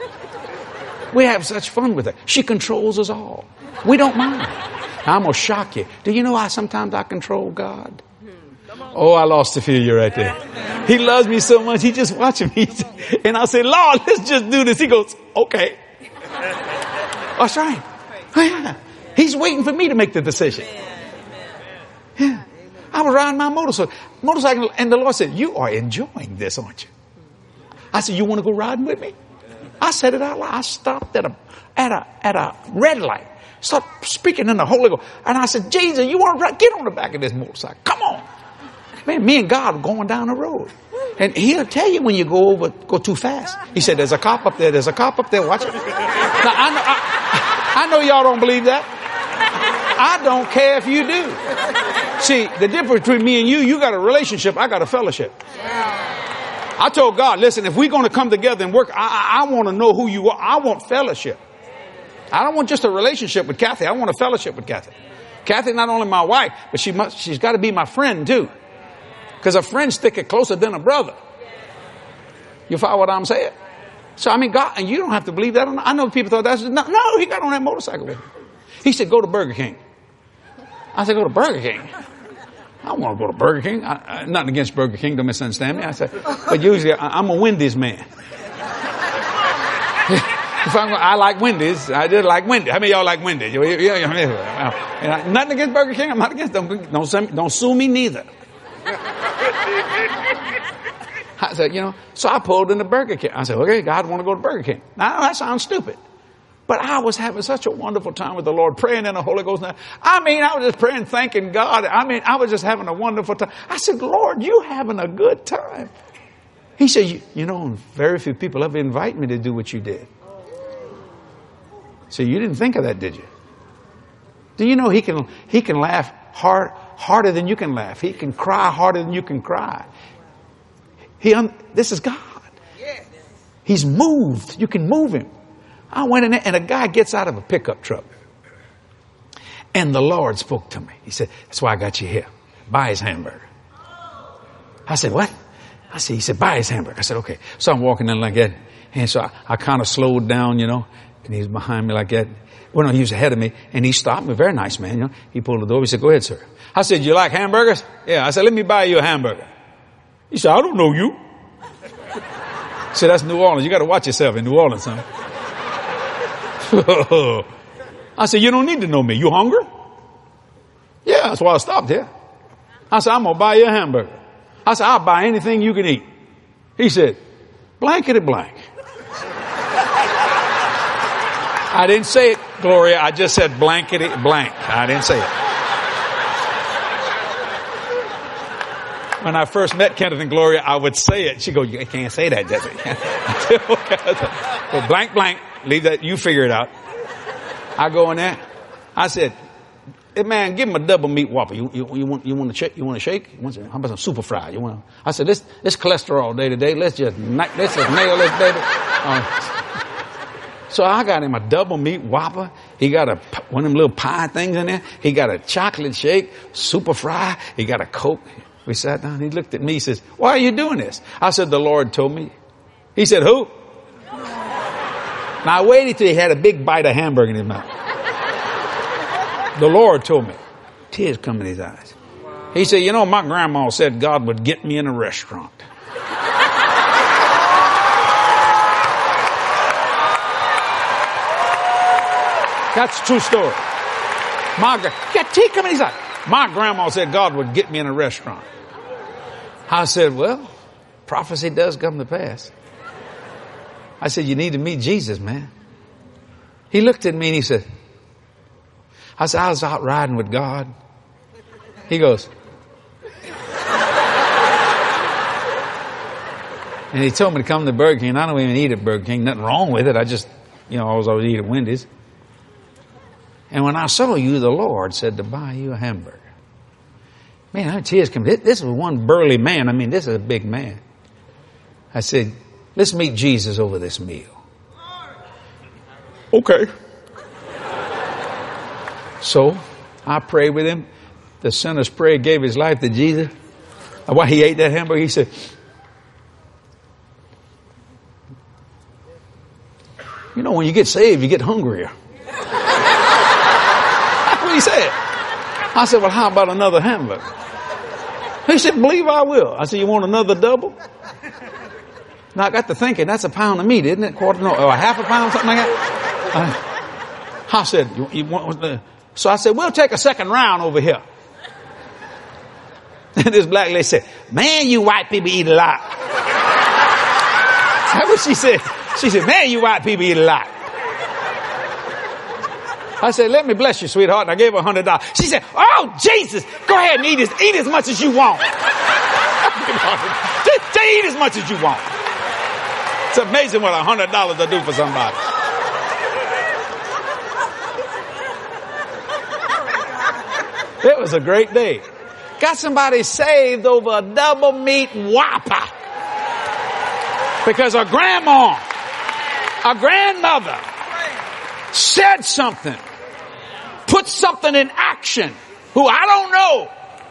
We have such fun with her. She controls us all. We don't mind. Now, I'm going to shock you. Do you know how sometimes I control God? Oh, I lost the fear you right there. He loves me so much. He just watching me. And I say, Lord, let's just do this. He goes, okay. That's right. Oh, yeah. He's waiting for me to make the decision. Yeah. I was riding my motorcycle, motorcycle, and the Lord said, you are enjoying this, aren't you? I said, you want to go riding with me? I said it out loud. I stopped at a, at a, at a red light. Start speaking in the Holy Ghost. And I said, Jesus, you want to get on the back of this motorcycle? Come on. Man, me and God are going down the road. And he'll tell you when you go over, go too fast. He said, there's a cop up there. There's a cop up there. Watch it. Now, I know, I, I know y'all don't believe that. I don't care if you do. See, the difference between me and you, you got a relationship. I got a fellowship. I told God, listen, if we're going to come together and work, I, I, I want to know who you are. I want fellowship. I don't want just a relationship with Kathy. I want a fellowship with Kathy. Kathy, not only my wife, but she must, she's got to be my friend too. Because a friend stick it closer than a brother. You follow what I'm saying? So, I mean, God, and you don't have to believe that. I know people thought that's, no, no, he got on that motorcycle with him. He said, go to Burger King. I said, go to Burger King. I don't want to go to Burger King. I, I, nothing against Burger King, don't misunderstand me. I said, but usually I, I'm a Wendy's man. If I'm, I like Wendy's. I did like Wendy's. How many of y'all like Wendy's? And nothing against Burger King. I'm not against them. Don't, don't, don't sue me neither. I said, you know, so I pulled into Burger King. I said, okay, God, I want to go to Burger King. Now, that sounds stupid. But I was having such a wonderful time with the Lord, praying in the Holy Ghost. I mean, I was just praying, thanking God. I mean, I was just having a wonderful time. I said, Lord, you having a good time. He said, you, you know, very few people ever invite me to do what you did. So you didn't think of that, did you? Do you know he can, he can laugh hard, harder than you can laugh. He can cry harder than you can cry. He, un, this is God. He's moved. You can move him. I went in there and a guy gets out of a pickup truck. And the Lord spoke to me. He said, that's why I got you here. Buy his hamburger. I said, what? I said, he said, buy his hamburger. I said, okay. So I'm walking in like that. And so I, I kind of slowed down, you know, and he's behind me like that. Well, no, he was ahead of me and he stopped me. Very nice man, you know. He pulled the door. He said, go ahead, sir. I said, you like hamburgers? Yeah. I said, let me buy you a hamburger. He said, I don't know you. I said, that's New Orleans. You got to watch yourself in New Orleans, son. I said, you don't need to know me. You hungry? Yeah, that's why I stopped here. I said, I'm going to buy you a hamburger. I said, I'll buy anything you can eat. He said, blankety blank. I didn't say it, Gloria. I just said blankety blank. I didn't say it. when I first met Kenneth and Gloria, I would say it. She'd go, you can't say that, Jesse. I said, okay. Well, blank, blank. Leave that. You figure it out. I go in there. I said, hey, man, give him a double meat Whopper. You, you, you want, you want to shake? You want to shake? You want some, how about some super fry? You want? I said, this, this cholesterol day to day. Let's just, let's just nail this baby. Uh, so I got him a double meat Whopper. He got a, one of them little pie things in there. He got a chocolate shake, super fry. He got a Coke. We sat down. He looked at me. He says, why are you doing this? I said, the Lord told me. He said, who? Now I waited till he had a big bite of hamburger in his mouth. The Lord told me. Tears come in his eyes. He said, you know, my grandma said God would get me in a restaurant. That's a true story. My, got tears coming in his eyes. My grandma said God would get me in a restaurant. I said, well, prophecy does come to pass. I said, you need to meet Jesus, man. He looked at me and he said, I said, I was out riding with God. He goes, and he told me to come to Burger King. I don't even eat at Burger King. Nothing wrong with it. I just, you know, I was always eat at Wendy's. And when I saw you, the Lord said to buy you a hamburger. Man, I tears come. This, this was one burly man. I mean, this is a big man. I said, let's meet Jesus over this meal. Okay. So I prayed with him. The sinner's prayer, gave his life to Jesus. While he ate that hamburger, he said, you know, when you get saved, you get hungrier. That's what he said. I said, well, how about another hamburger? He said, believe I will. I said, you want another double? Now I got to thinking, that's a pound of meat, isn't it? Quarter, no, or a half a pound, something like that. Uh, I said, you, you want the, so I said, we'll take a second round over here. And this black lady said, man, you white people eat a lot. That's what she said. She said, man, you white people eat a lot. I said, let me bless you, sweetheart. And I gave her a hundred dollars. She said, oh, Jesus, go ahead and eat as, eat as much as you want. just, just eat as much as you want. It's amazing what a hundred dollars will do for somebody. It was a great day. Got somebody saved over a double meat Whopper. Because a grandma, a grandmother said something, put something in action, who I don't know,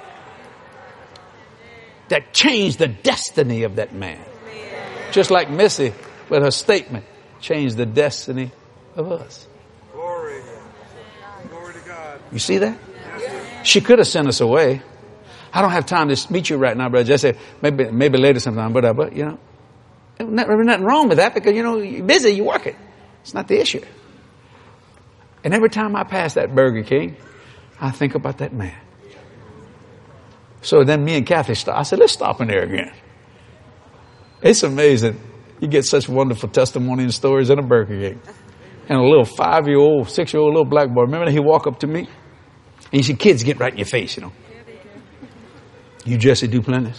that changed the destiny of that man. Just like Missy, with her statement, changed the destiny of us. Glory. Glory to God. You see that? She could have sent us away. I don't have time to meet you right now, brother. Just say, maybe, maybe later sometime, but, uh, but, you know, there's nothing wrong with that because, you know, you're busy, you're working. It's not the issue. And every time I pass that Burger King, I think about that man. So then me and Kathy stop. I said, let's stop in there again. It's amazing. You get such wonderful testimony and stories in a Burger King. And a little five-year-old, six-year-old little black boy. Remember that he walked up to me? And you see kids get right in your face, you know. You Jesse Duplantis?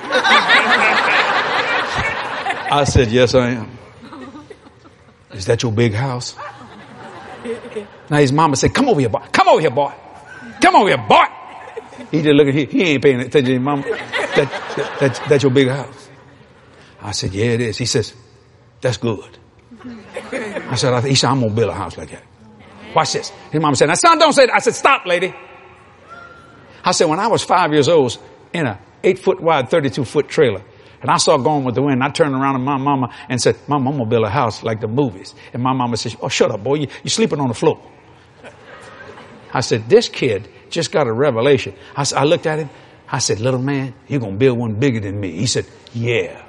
I said, yes, I am. Is that your big house? Now his mama said, come over here, boy. Come over here, boy. Come over here, boy. He just looking, he, he ain't paying attention to his mama. That, that, that, that's your big house. I said, yeah, it is. He says, that's good. I said, I, he said, I'm going to build a house like that. Watch this. His mama said, now son, don't say that. I said, stop, lady. I said, when I was five years old in a eight foot wide, thirty-two foot trailer, and I saw Gone with the Wind, I turned around to my mama and said, Mama, I'm going to build a house like the movies. And my mama said, oh, shut up, boy. You, you're sleeping on the floor. I said, this kid just got a revelation. I, I looked at him. I said, little man, you're going to build one bigger than me. He said, yeah.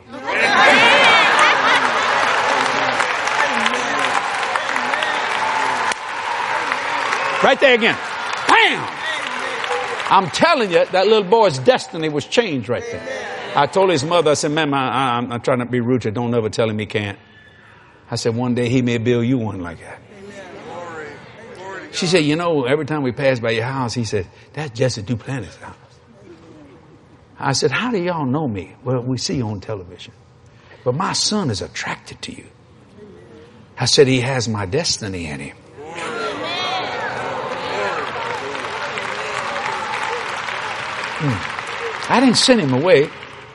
Right there again. Bam! I'm telling you, that little boy's destiny was changed right there. I told his mother, I said, ma'am, I, I, I'm not trying to be rude to you. Don't ever tell him he can't. I said, one day he may build you one like that. She said, you know, every time we pass by your house, he said, that's Jesse Duplantis' house. I said, how do y'all know me? Well, we see you on television. But my son is attracted to you. I said, he has my destiny in him. Hmm. I didn't send him away.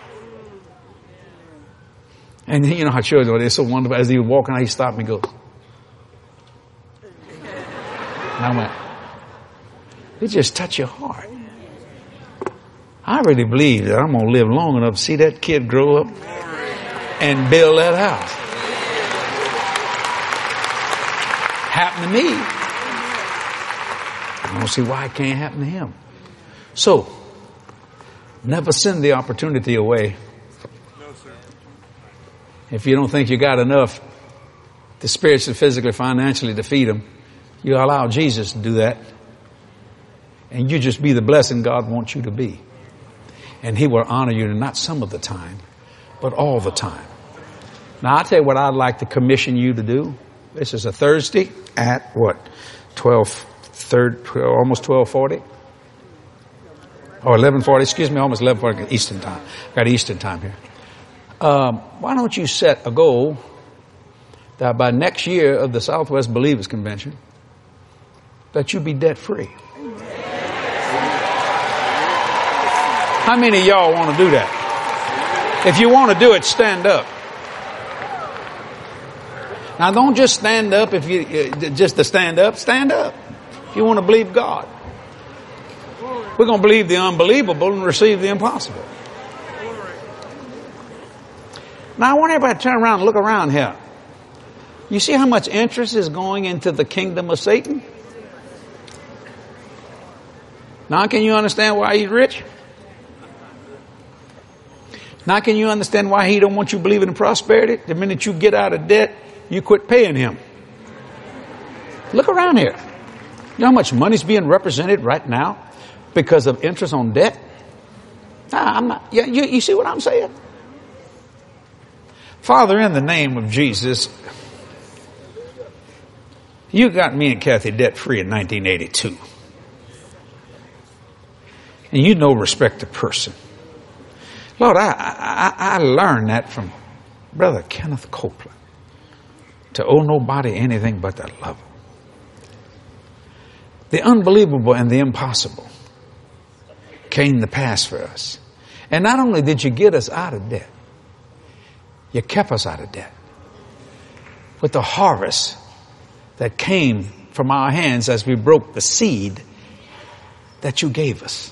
And you know how children are, they're so wonderful. As he was walking out, he stopped me and goes. And I went, it just touched your heart. I really believe that I'm going to live long enough to see that kid grow up and build that house. Happened to me. I don't see why it can't happen to him. So, never send the opportunity away. No, sir. If you don't think you got enough to spiritually, physically, financially defeat them, you allow Jesus to do that. And you just be the blessing God wants you to be. And he will honor you not some of the time, but all the time. Now, I'll tell you what I'd like to commission you to do. This is a Thursday at what? twelve thirty, almost twelve forty? Or eleven forty, excuse me, almost eleven forty Eastern time. Got Eastern time here. Um, why don't you set a goal that by next year of the Southwest Believers Convention, that you be debt free? How many of y'all want to do that? If you want to do it, stand up. Now, don't just stand up if you just to stand up. Stand up if you want to believe God. We're going to believe the unbelievable and receive the impossible. Now, I want everybody to turn around and look around here. You see how much interest is going into the kingdom of Satan? Now, can you understand why he's rich? Now can you understand why he don't want you believing in prosperity? The minute you get out of debt, you quit paying him. Look around here. You know how much money's being represented right now because of interest on debt? Nah, I'm not. Yeah, you, you see what I'm saying? Father, in the name of Jesus, you got me and Kathy debt free in nineteen eighty-two. And you know respect to person. Lord, I, I, I learned that from Brother Kenneth Copeland. To owe nobody anything but to love him. The unbelievable and the impossible came to pass for us. And not only did you get us out of debt, you kept us out of debt. With the harvest that came from our hands as we broke the seed that you gave us.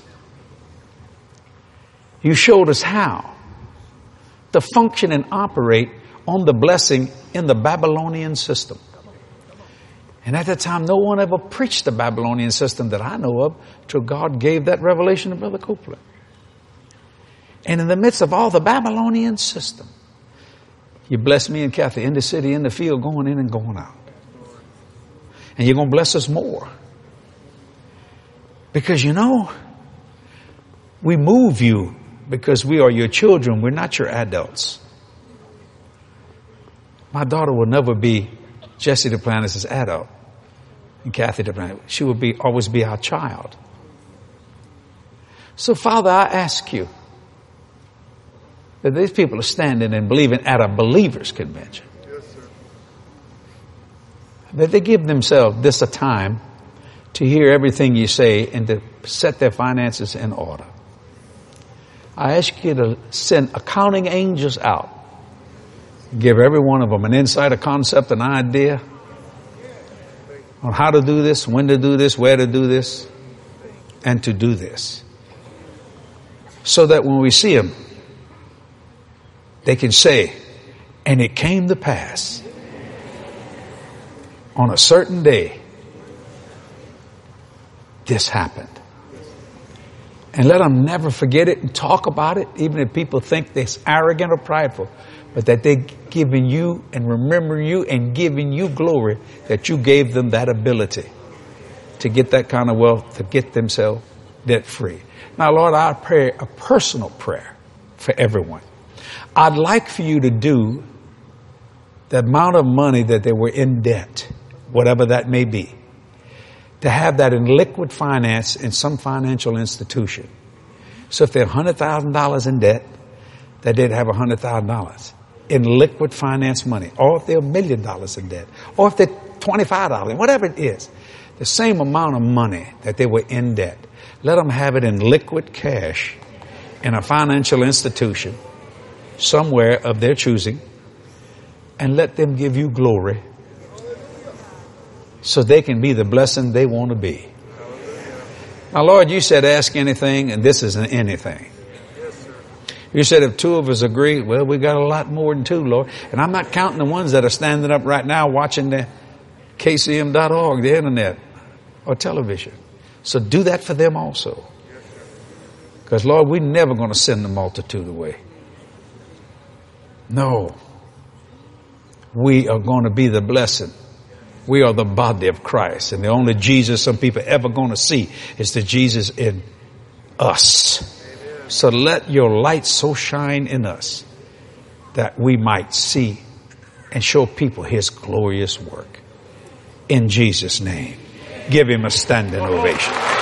You showed us how to function and operate on the blessing in the Babylonian system. And at that time, no one ever preached the Babylonian system that I know of till God gave that revelation to Brother Copeland. And in the midst of all the Babylonian system, you blessed me and Kathy in the city, in the field, going in and going out. And you're going to bless us more. Because you know, we move you because we are your children. We're not your adults. My daughter will never be Jesse Duplantis' adult and Kathy Duplantis. She will be always be our child. So, Father, I ask you that these people are standing and believing at a believers' convention. Yes, sir. That they give themselves this a time to hear everything you say and to set their finances in order. I ask you to send accounting angels out. Give every one of them an insight, a concept, an idea on how to do this, when to do this, where to do this, and to do this. So that when we see them, they can say, and it came to pass on a certain day, this happened. And let them never forget it and talk about it, even if people think they're arrogant or prideful, but that they're giving you and remembering you and giving you glory that you gave them that ability to get that kind of wealth, to get themselves debt free. Now, Lord, I pray a personal prayer for everyone. I'd like for you to do the amount of money that they were in debt, whatever that may be, to have that in liquid finance in some financial institution So if they're one hundred thousand dollars in debt, they did have one hundred thousand dollars in liquid finance money. Or if they're a million dollars in debt. Or if they're twenty-five dollars, whatever it is. The same amount of money that they were in debt. Let them have it in liquid cash in a financial institution somewhere of their choosing. And let them give you glory so they can be the blessing they want to be. Now, Lord, you said ask anything, and this isn't anything. You said if two of us agree, well, we got a lot more than two, Lord. And I'm not counting the ones that are standing up right now watching the K C M dot org, the internet, or television. So do that for them also. Because, Lord, we're never going to send the multitude away. No. We are going to be the blessing. We are the body of Christ. And the only Jesus some people ever going to see is the Jesus in us. So let your light so shine in us that we might see and show people his glorious work. In Jesus' name. Give him a standing ovation.